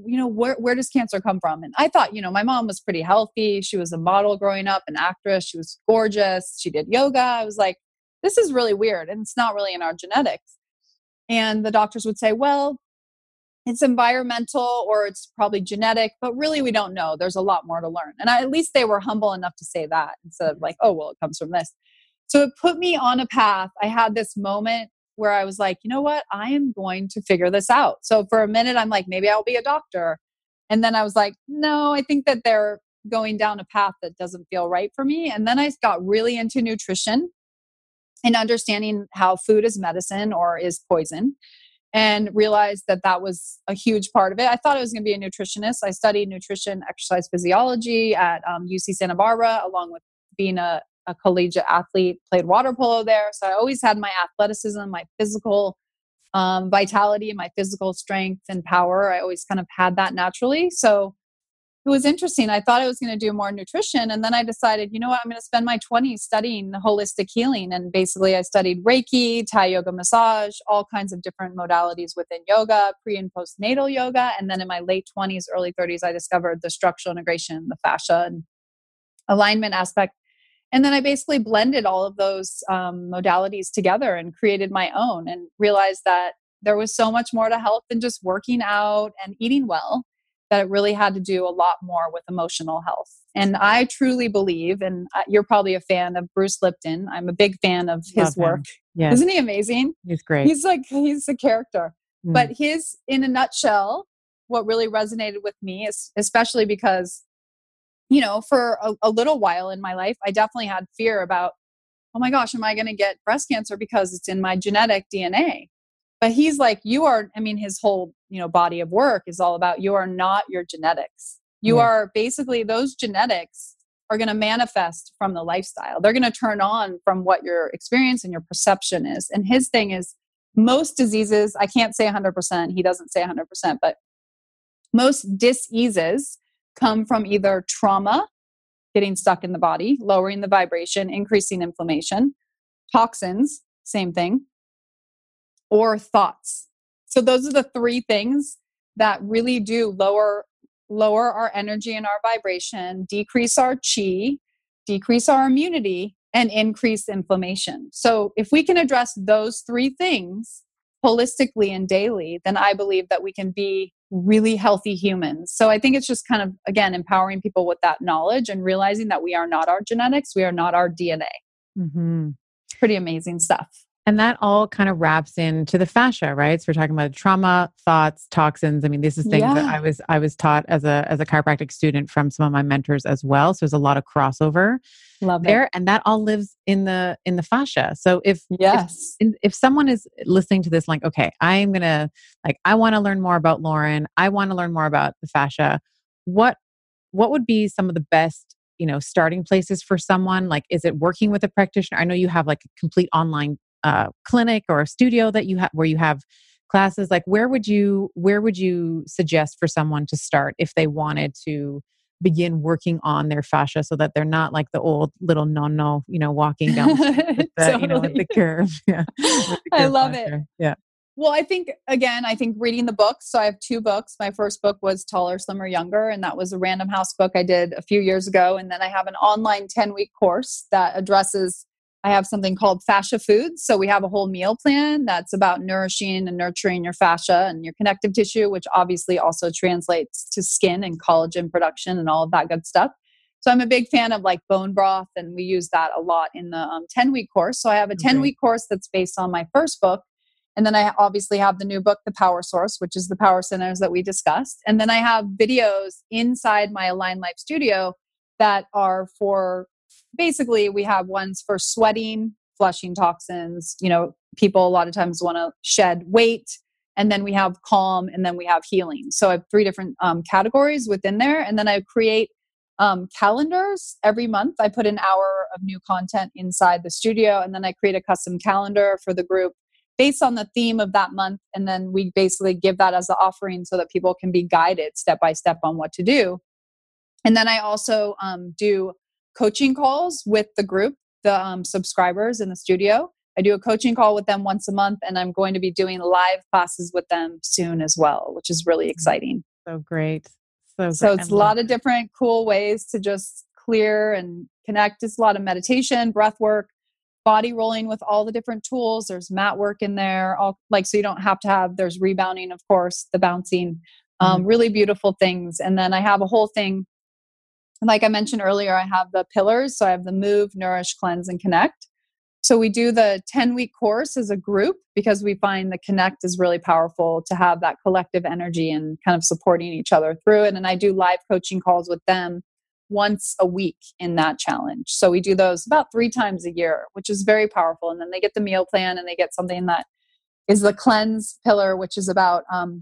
where does cancer come from? And I thought, my mom was pretty healthy. She was a model growing up, an actress. She was gorgeous. She did yoga. I was like, this is really weird. And it's not really in our genetics. And the doctors would say, well, it's environmental or it's probably genetic, but really we don't know. There's a lot more to learn. And at least they were humble enough to say that instead of like, oh, well, it comes from this. So it put me on a path. I had this moment where I was like, you know what? I am going to figure this out. So for a minute, I'm like, maybe I'll be a doctor. And then I was like, no, I think that they're going down a path that doesn't feel right for me. And then I got really into nutrition and understanding how food is medicine or is poison, and realized that that was a huge part of it. I thought I was going to be a nutritionist. I studied nutrition, exercise physiology at UC Santa Barbara, along with being a collegiate athlete, played water polo there. So I always had my athleticism, my physical vitality, my physical strength and power. I always kind of had that naturally. So it was interesting. I thought I was going to do more nutrition. And then I decided, you know what, I'm going to spend my 20s studying holistic healing. And basically I studied Reiki, Thai yoga massage, all kinds of different modalities within yoga, pre and postnatal yoga. And then in my late 20s, early 30s, I discovered the structural integration, the fascia and alignment aspect. And then I basically blended all of those modalities together and created my own, and realized that there was so much more to health than just working out and eating well, that it really had to do a lot more with emotional health. And I truly believe, and you're probably a fan of Bruce Lipton. I'm a big fan of his work. Yes. Isn't he amazing? He's great. He's a character. But his, in a nutshell, what really resonated with me is, especially because, you know, for a little while in my life, I definitely had fear about, oh my gosh, am I going to get breast cancer because it's in my genetic DNA? But he's like, his whole, body of work is all about, you are not your genetics. You are basically, those genetics are going to manifest from the lifestyle. They're going to turn on from what your experience and your perception is. And his thing is, most diseases, I can't say 100%, he doesn't say 100%, but most diseases come from either trauma, getting stuck in the body, lowering the vibration, increasing inflammation, toxins, same thing, or thoughts. So those are the three things that really do lower our energy and our vibration, decrease our chi, decrease our immunity, and increase inflammation. So if we can address those three things holistically and daily, then I believe that we can be really healthy humans. So I think it's just kind of, again, empowering people with that knowledge and realizing that we are not our genetics, we are not our DNA. Mm-hmm. Pretty amazing stuff. And that all kind of wraps into the fascia, right? So we're talking about trauma, thoughts, toxins. I mean, this is things that I was taught as a chiropractic student from some of my mentors as well. So there's a lot of crossover there, and that all lives in the fascia. So if someone is listening to this, like, okay, I want to learn more about Lauren. I want to learn more about the fascia. What would be some of the best, starting places for someone? Like, is it working with a practitioner? I know you have like a complete online clinic or a studio that you have where you have classes. Like, where would you suggest for someone to start if they wanted to begin working on their fascia, so that they're not like the old little nonno, walking down the street with the, Totally. with the curve. Yeah. I love it. Yeah. Well, I think reading the books. So I have 2 books. My first book was Taller, Slimmer, Younger, and that was a Random House book I did a few years ago. And then I have an online 10-week course that addresses, I have something called Fascia Foods. So we have a whole meal plan that's about nourishing and nurturing your fascia and your connective tissue, which obviously also translates to skin and collagen production and all of that good stuff. So I'm a big fan of like bone broth, and we use that a lot in the 10-week course. So I have a 10-week course that's based on my first book. And then I obviously have the new book, The Power Source, which is the power centers that we discussed. And then I have videos inside my Align Life studio that are for, basically we have ones for sweating, flushing toxins. People a lot of times want to shed weight. And then we have calm, and then we have healing. So I have 3 different categories within there. And then I create calendars every month. I put an hour of new content inside the studio, and then I create a custom calendar for the group based on the theme of that month. And then we basically give that as an offering so that people can be guided step by step on what to do. And then I also do coaching calls with the group, the subscribers in the studio. I do a coaching call with them once a month, and I'm going to be doing live classes with them soon as well, which is really exciting. So great. So it's a lot of different cool ways to just clear and connect. It's a lot of meditation, breath work, body rolling with all the different tools. There's mat work in there, so you don't have to have, there's rebounding, of course, the bouncing, really beautiful things. And then I have a whole thing, like I mentioned earlier, I have the pillars. So I have the move, nourish, cleanse, and connect. So we do the 10-week course as a group because we find the connect is really powerful to have that collective energy and kind of supporting each other through it. And I do live coaching calls with them once a week in that challenge. So we do those about 3 times a year, which is very powerful. And then they get the meal plan and they get something that is the cleanse pillar, which is about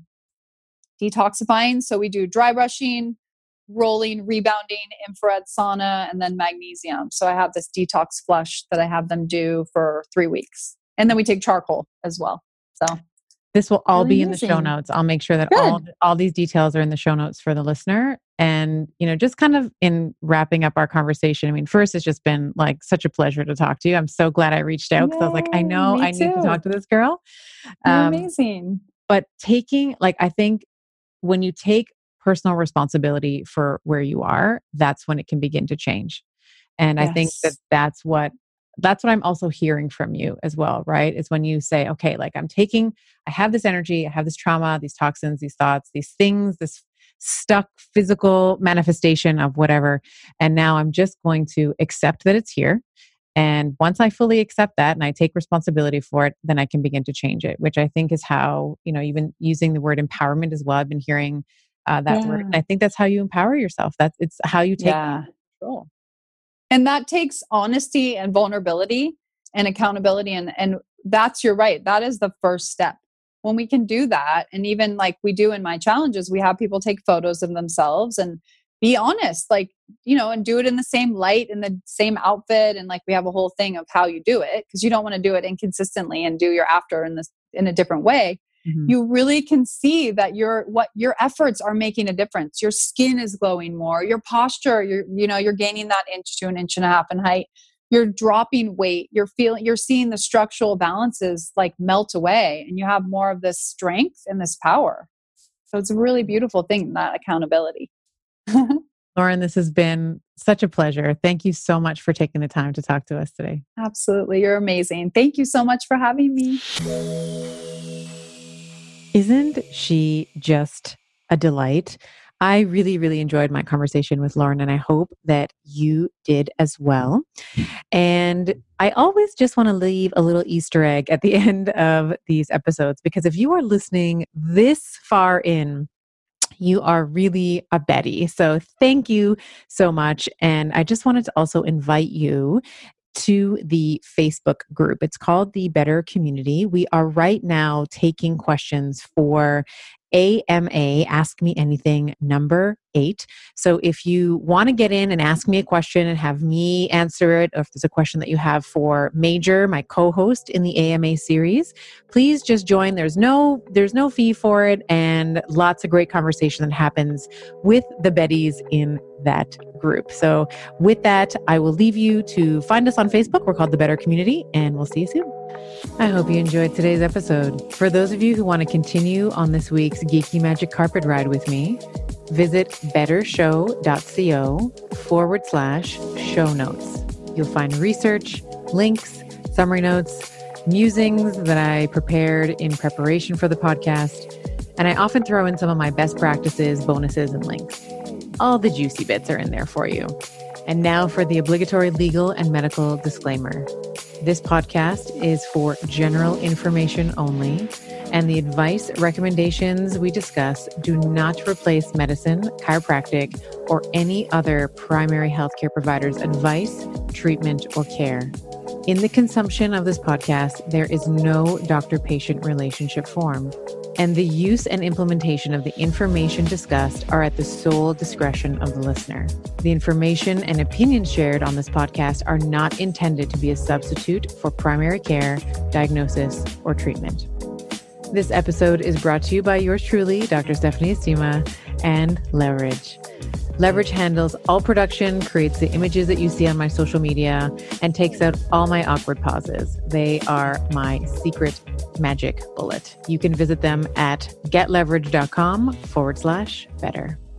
detoxifying. So we do dry brushing, rolling, rebounding, infrared sauna, and then magnesium. So I have this detox flush that I have them do for 3 weeks. And then we take charcoal as well. So this will all really be in the show notes. I'll make sure that all these details are in the show notes for the listener. And, just kind of in wrapping up our conversation, I mean, first, it's just been like such a pleasure to talk to you. I'm so glad I reached out because I was like, I know I need to talk to this girl. Amazing. But I think when you take personal responsibility for where you are, that's when it can begin to change. And I think that's what I'm also hearing from you as well, right? It's when you say, okay, like I have this energy, I have this trauma, these toxins, these thoughts, these things, this stuck physical manifestation of whatever. And now I'm just going to accept that it's here. And once I fully accept that and I take responsibility for it, then I can begin to change it, which I think is how, you've been using the word empowerment as well. I've been hearing that word. And I think that's how you empower yourself. It's how you take control. And that takes honesty and vulnerability and accountability. And you're right. That is the first step. When we can do that, and even like we do in my challenges, we have people take photos of themselves and be honest, and do it in the same light, in the same outfit. And we have a whole thing of how you do it, because you don't want to do it inconsistently and do your after in a different way. Mm-hmm. You really can see that your efforts are making a difference. Your skin is glowing more, your posture, you're gaining that inch to an inch and a half in height. You're dropping weight. You're seeing the structural balances melt away, and you have more of this strength and this power. So it's a really beautiful thing, that accountability. Lauren, this has been such a pleasure. Thank you so much for taking the time to talk to us today. Absolutely. You're amazing. Thank you so much for having me. Isn't she just a delight? I really, really enjoyed my conversation with Lauren, and I hope that you did as well. And I always just want to leave a little Easter egg at the end of these episodes, because if you are listening this far in, you are really a Betty. So thank you so much. And I just wanted to also invite you to the Facebook group. It's called the Better Community. We are right now taking questions for AMA, Ask Me Anything, number 8. So if you want to get in and ask me a question and have me answer it, or if there's a question that you have for Major, my co-host in the AMA series, please just join. There's no fee for it, and lots of great conversation that happens with the Bettys in that group. So with that, I will leave you to find us on Facebook. We're called The Better Community, and we'll see you soon. I hope you enjoyed today's episode. For those of you who want to continue on this week's Geeky Magic Carpet Ride with me, visit bettershow.co/show notes. You'll find research, links, summary notes, musings that I prepared in preparation for the podcast, and I often throw in some of my best practices, bonuses, and links. All the juicy bits are in there for you. And now for the obligatory legal and medical disclaimer. This podcast is for general information only, and the advice recommendations we discuss do not replace medicine, chiropractic, or any other primary healthcare provider's advice, treatment, or care. In the consumption of this podcast, there is no doctor-patient relationship formed, and the use and implementation of the information discussed are at the sole discretion of the listener. The information and opinions shared on this podcast are not intended to be a substitute for primary care, diagnosis, or treatment. This episode is brought to you by yours truly, Dr. Stephanie Estima, and Leverage. Leverage handles all production, creates the images that you see on my social media, and takes out all my awkward pauses. They are my secret magic bullet. You can visit them at getleverage.com/better.